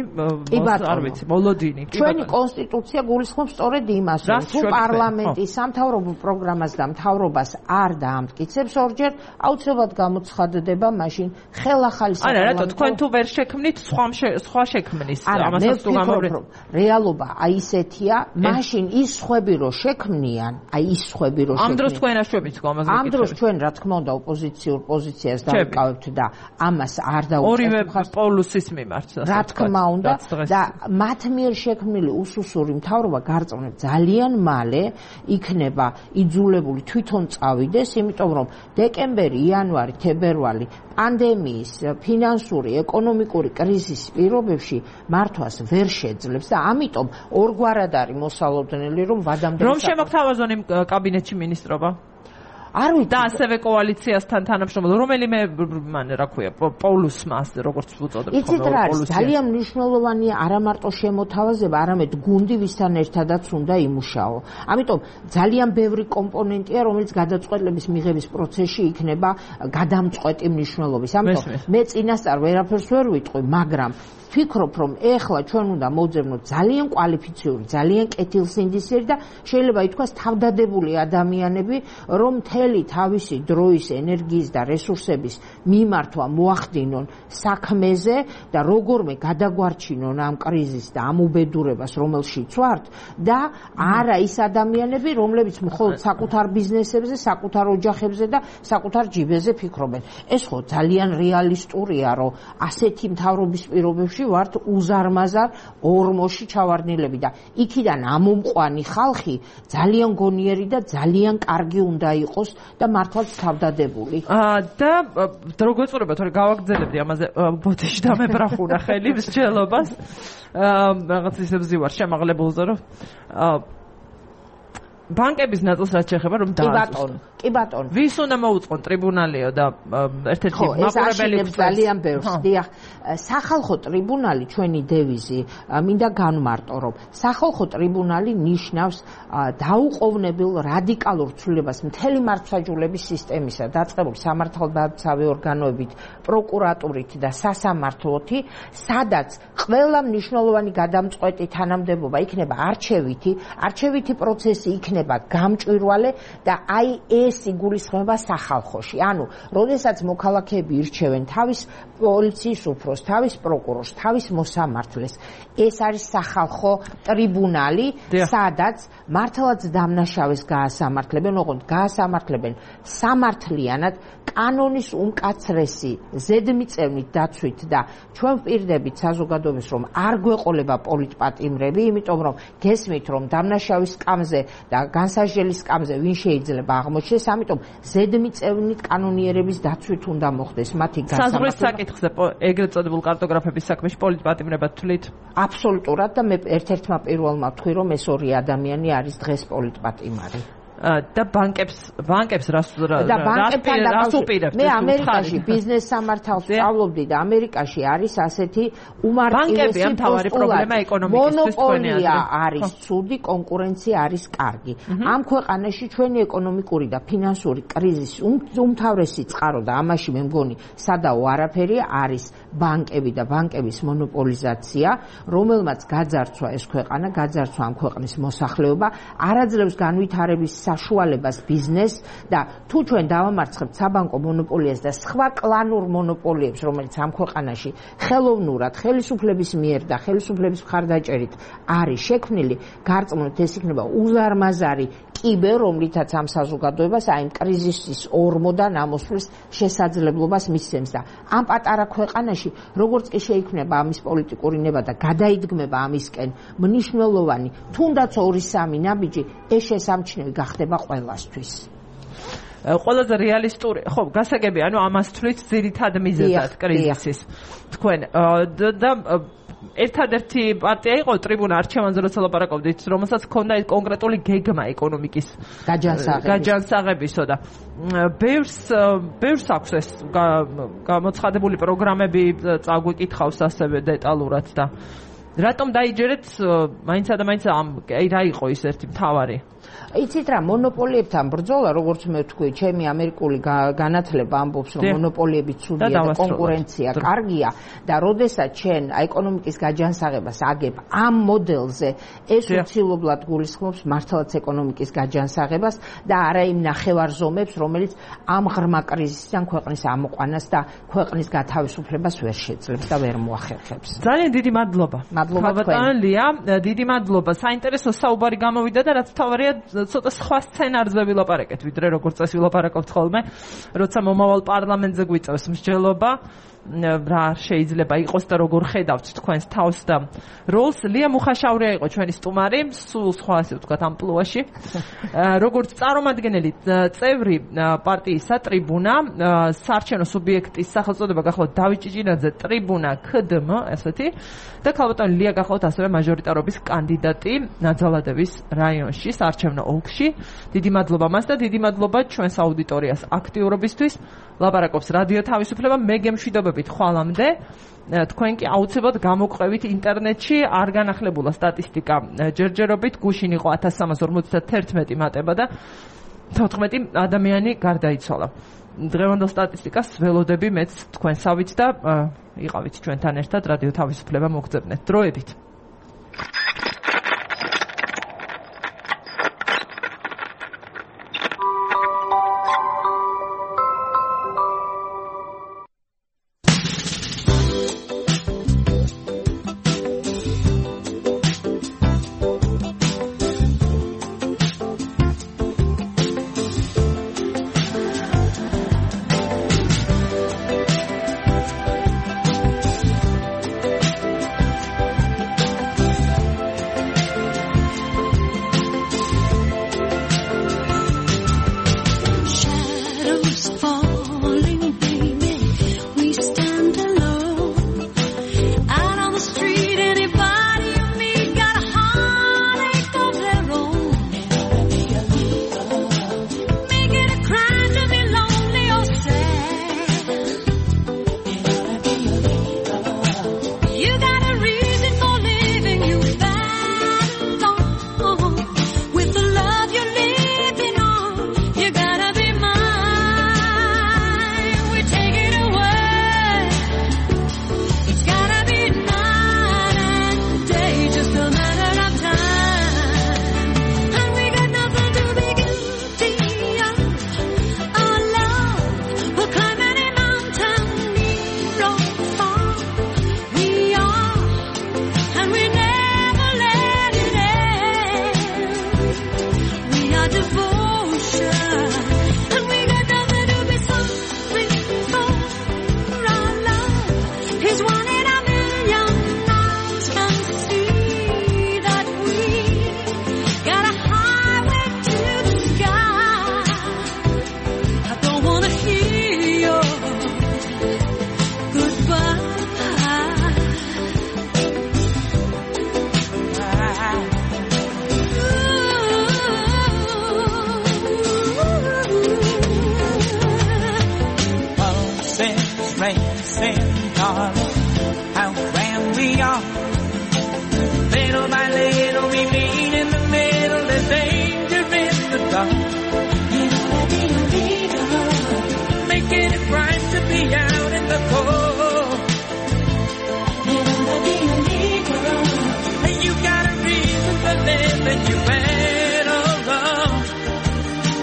არ ვიცი, მოლოდინი. ჩვენი კონსტიტუცია გულისხმობს სწორედ იმას, რომ თუ პარლამენტი სამთავრობო პროგრამას და მთავრობას არ დაამტკიცებს ორჯერ, აუცილებლად გამოცხადდება მაშინ ხელახალი არა, რატო თქვენ თუ ვერ შექმნით, სხვა სხვა შექმნის, ამასაც თუ გამოვიდეთ. რეალობა აი ესეთია, მაშინ ის სხვები რო შექმნიან, აი ის სხვები რო შექმნიან. ამ დროს თქვენ აშვებით ამაზე. ამ დროს ჩვენ რა თქმა უნდა ოპოზიციურ პოზიციას დავიკავებთ და ამას არ დაუწყებთ. ორივე პოლუსის მიმართ. რა თქმა უნდა და მათ მიერ შექმნილი უსუსური მთავრობა გარწმუნებ ძალიან მალე იქნება იძულებული თვითონ წავიდეს, იმიტომ რომ დეკემბერი, იანვარი, თებერვალი პანდემიის, ფინანსური, ეკონომიკური კრიზისის პირობებში მართვას ვერ შეძლებს და ამიტომ ორგვარად არის მოსალოდნელი, რომ ვადამდე რომ შემოგთავაზონ იმ კაბინეტში მინისტრობა. არ ვიცი და ასევე კოალიციასთან თანამშრომლობა, რომელიმე მან რა ქვია, პოლუსმა, როგორც უწოდებთ, იცით რა არის, ძალიან მნიშვნელოვანია არა მარტო შემოთავაზება, არამედ გუნდი, ვისთან ერთადაც უნდა იმუშაო. ამიტომ ძალიან ბევრი კომპონენტია, რომელიც გადაწყვეტილების მიღების პროცესში იქნება გადამწყვეტი მნიშვნელობის. ამიტომ მე წინასწარ ვერაფერს ვერ ვიტყვი, მაგრამ ვფიქრობ, რომ ეხლა ჩვენ უნდა მოვძებნოთ ძალიან კვალიფიციური, ძალიან კეთილსინდისიერი და შეიძლება ითქვას თავდადებული ადამიანები, რომ მთელი თავისი დროის, ენერგიის და რესურსების მიმართვა მოახდინონ საქმეზე და როგორმე გადაგვარჩინონ ამ კრიზისს და ამ უბედურებას, რომელშიც ვართ და არა ის ადამიანები, რომლებიც მხოლოდ საკუთარ ბიზნესებზე, საკუთარ ოჯახებზე და საკუთარ ჯიბეზე ფიქრობენ. ეს ხო ძალიან რეალისტურია, რომ ასეთი მთავრობის პირობებში ვართ უზარმაზარ ორმოში ჩავარდნილები და იქიდან ამომყვანი ხალხი ძალიან გონიერი და ძალიან კარგი უნდა იყოს და მართლაც თავდადებული. და როგორ წურება, თორე გავაგრძელებდი ამაზე ბოთეში დამებრახუნა ხელი მსჯელობას. რაღაც ისე ვზივარ შემაღლებულზე, რომ ბანკების ნაწილს რაც შეეხება რომ დააწესონ. კი ბატონო. ვის უნდა მოუწყონ ტრიბუნალიო და ერთ-ერთი მაყურებელი ძალიან ბევრს. დიახ, სახალხო ტრიბუნალი ჩვენი დევიზი მინდა განმარტო რომ სახალხო ტრიბუნალი ნიშნავს დაუყოვნებელ რადიკალურ ცვლილებას მთელი მართლმსაჯულების სისტემისა, დაწყებულ სამართალდამცავი ორგანოებით, პროკურატურით და სასამართლოთი, სადაც ყველა მნიშვნელოვანი გადამწყვეტი თანამდებობა იქნება არჩევითი, არჩევითი პროცესი იქნება გამჭვირვალე და აი ეს იგულისხმება სახალხოში. ანუ, როდესაც მოქალაქეები ირჩევენ თავის პოლიციის უფროსს, თავის პროკურორს, თავის მოსამართლეს, ეს არის სახალხო ტრიბუნალი, სადაც მართლაც დამნაშავეს გაასამართლებენ, ოღონდ გაასამართლებენ სამართლიანად, კანონის უმკაცრესი ზედმიწევნით დაცვით და ჩვენ ვპირდებით საზოგადოებას რომ არ გვეყოლება პოლიტპატიმრები, იმიტომ რომ გესმით რომ დამნაშავის სკამზე და განსაჯელის სკამზე ვინ შეიძლება აღმოჩნდეს, ამიტომ ზედმიწევნით კანონიერების დაცვით უნდა მოხდეს მათი გასამართლება. საზღვრის საკითხზე ეგრეთ წოდებულ კარტოგრაფების საქმეში პოლიტპატიმრებად თვლით? აბსოლუტურად და მე ერთ-ერთმა პირველმა ვთქვი რომ ეს ორი ადამიანი არის დღეს პოლიტპატიმარი. და ბანკებს ბანკებს რას რას უპირებთ? მე ამერიკაში ბიზნეს სამართალს სწავლობდი და ამერიკაში არის ასეთი უმარტივესი მთავარი პრობლემა ეკონომიკისთვის თქვენი აზრით. მონოპოლია არის ცუდი, კონკურენცია არის კარგი. ამ ქვეყანაში ჩვენი ეკონომიკური და ფინანსური კრიზისი უმთავრესი წყარო და ამაში მე მგონი სადაო არაფერი არის ბანკები და ბანკების მონოპოლიზაცია, რომელმაც გაძარცვა ეს ქვეყანა, გაძარცვა ამ ქვეყნის მოსახლეობა, არაძლევს განვითარების საშუალებას ბიზნეს და თუ ჩვენ დავამარცხებთ საბანკო მონოპოლიას და სხვა კლანურ მონოპოლიებს, რომელიც ამ ქვეყანაში ხელოვნურად, ხელისუფლების მიერ და ხელისუფლების მხარდაჭერით არის შექმნილი, გარწმუნდით ეს იქნება უზარმაზარი კიბე, რომლითაც ამ საზოგადოებას აი ამ კრიზისის ორმოდან ამოსვლის შესაძლებლობას მისცემს და ამ პატარა ქვეყანაში როგორც კი შეიქმნება ამის პოლიტიკური ნება და გადაიდგმება ამისკენ მნიშვნელოვანი, თუნდაც ორი სამი ნაბიჯი, ეს შესამჩნევი ხდება ყველასთვის. ყველაზე რეალისტური, ხო, გასაგები, ანუ ამას თვლით ძირითად მიზეზად კრიზისის. თქვენ და ერთადერთი პარტია იყო ტრიბუნა არჩევანზე როცა ლაპარაკობდით, რომელსაც ჰქონდა კონკრეტული გეგმა ეკონომიკის გაჯანსაღებისო და ბევრს ბევრს აქვს ეს გამოცხადებული პროგრამები, წაგვიკითხავს ასევე დეტალურად და რატომ დაიჯერეთ მაინცა და მაინცა ამ რა იყო ის ერთი მთავარი? იცით რა, მონოპოლიებთან ბრძოლა, როგორც მე ვთქვი, ჩემი ამერიკული განათლება ამბობს, რომ მონოპოლიები ცუდია და კონკურენცია კარგია და როდესაც ჩვენ ეკონომიკის გაჯანსაღებას აგებ ამ მოდელზე, ეს უცილობლად გულისხმობს მართლაც ეკონომიკის გაჯანსაღებას და არა იმ ნახევარზომებს, რომელიც ამ ღრმა კრიზისიდან ქვეყნის ამოყვანას და ქვეყნის გათავისუფლებას ვერ შეძლებს და ვერ მოახერხებს. ძალიან დიდი მადლობა. მადლობა თქვენ. ლია, დიდი მადლობა. საინტერესო საუბარი გამოვიდა და რაც თავარია ცოტა სხვა სცენარზე ვილაპარაკეთ, ვიდრე როგორც წესი ვილაპარაკობთ ხოლმე, როცა მომავალ პარლამენტზე გვიწევს მსჯელობა, რა შეიძლება იყოს და როგორ ხედავთ თქვენს თავს და როლს. ლია მუხაშავრია იყო ჩვენი სტუმარი, სულ სხვა ასე ვთქვათ ამპლუაში. როგორც წარმომადგენელი წევრი პარტიისა ტრიბუნა, საარჩევნო სუბიექტის სახელწოდება გახლავთ დავით ჭიჭინაძე, ტრიბუნა ქდმ, ესეთი და ქალბატონი ლია გახლავთ ასევე მაჟორიტარობის კანდიდატი ნაძალადების რაიონში, საარჩევნო ოლქში. დიდი მადლობა მას და დიდი მადლობა ჩვენს აუდიტორიას აქტიურობისთვის. ლაპარაკობს რადიო თავისუფლება, მე გემშვიდობებით ხვალამდე. თქვენ კი აუცილებლად გამოგვყევით ინტერნეტში, არ განახლებულა სტატისტიკა ჯერჯერობით, გუშინ იყო ათას სამას ორმოცდათერთმეტი მატება და თოთხმეტი ადამიანი გარდაიცვალა. დღევანდელ სტატისტიკას ველოდები მეც თქვენსავით და იყავით ჩვენთან ერთად რადიო თავისუფლება მოგწებნეთ. დროებით.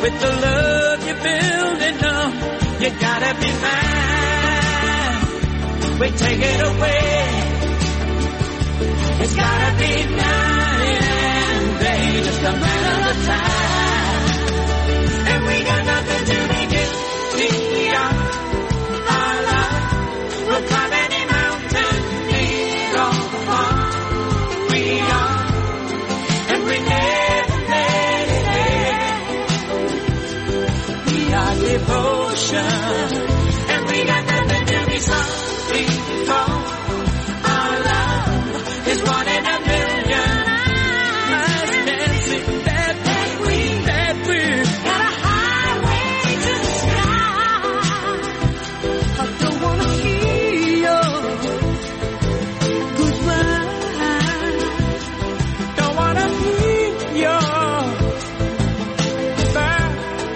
with the love you're building up, you gotta be mine. We take it away. It's gotta be night and day, just a matter of time. And we got nothing to begin. We are our love. We'll climb any mountain, need all the fun. We are, and we never let it end. We are devotion, and we got nothing to be sorry for. Our love is one in a million. Nice dancing that we, that we got a highway to the sky. I don't wanna hear your goodbye. Don't wanna hear your goodbye.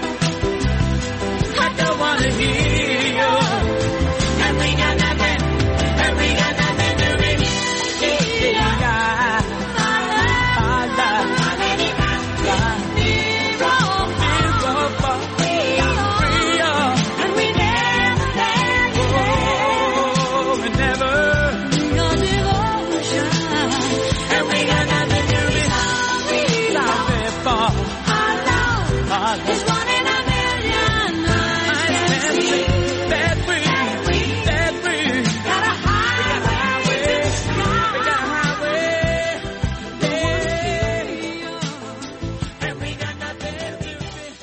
I don't wanna hear your. And we got nothing, and we got nothing to be. Yeah, our love, how many mountains we're all far. We are, and we never let it end. We never. We are devotion, and we got nothing to be sorry for. Our love is one in a million. Nice dancing that we, that we got a highway to the sky. We got a highway, yeah, and we got nothing to be.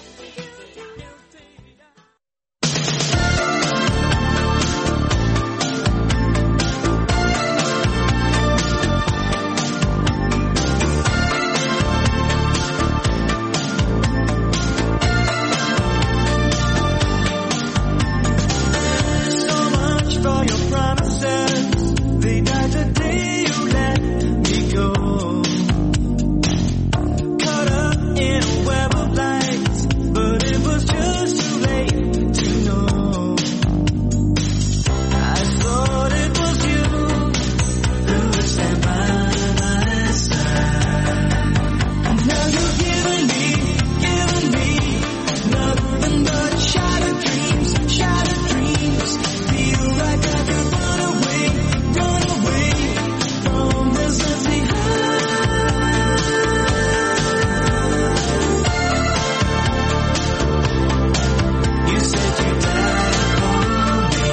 So much for your promises. They died the day you let me go. Caught up in a web of lights, but it was just too late to know. I thought it was you who would stand by my side. And now you're giving me, giving me nothing but shattered dreams, shattered dreams. Feel like I could run away, run away from this empty heart. You said you died for me.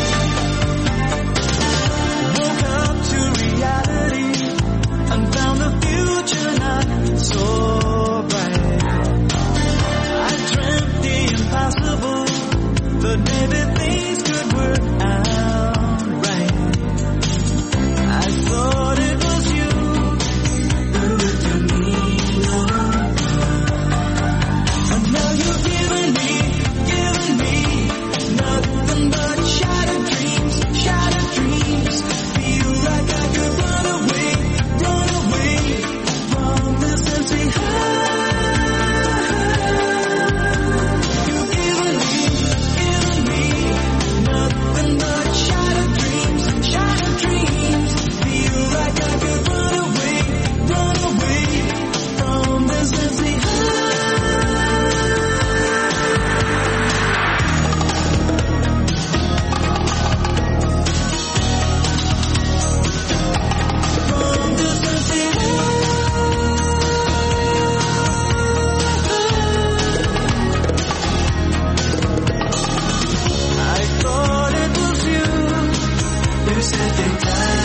Woke up to reality and found the future not so bright. I dreamt the impossible, but maybe things could work out right. I thought it was you who would do me no good. And now you're giving me, giving me nothing but shattered dreams, shattered dreams. Feel like I could run away, run away from this empty heart. You're giving me, giving me nothing but shattered dreams, shattered dreams. Feel like I could run away, run away from this empty from this empty I thought it was you who said they died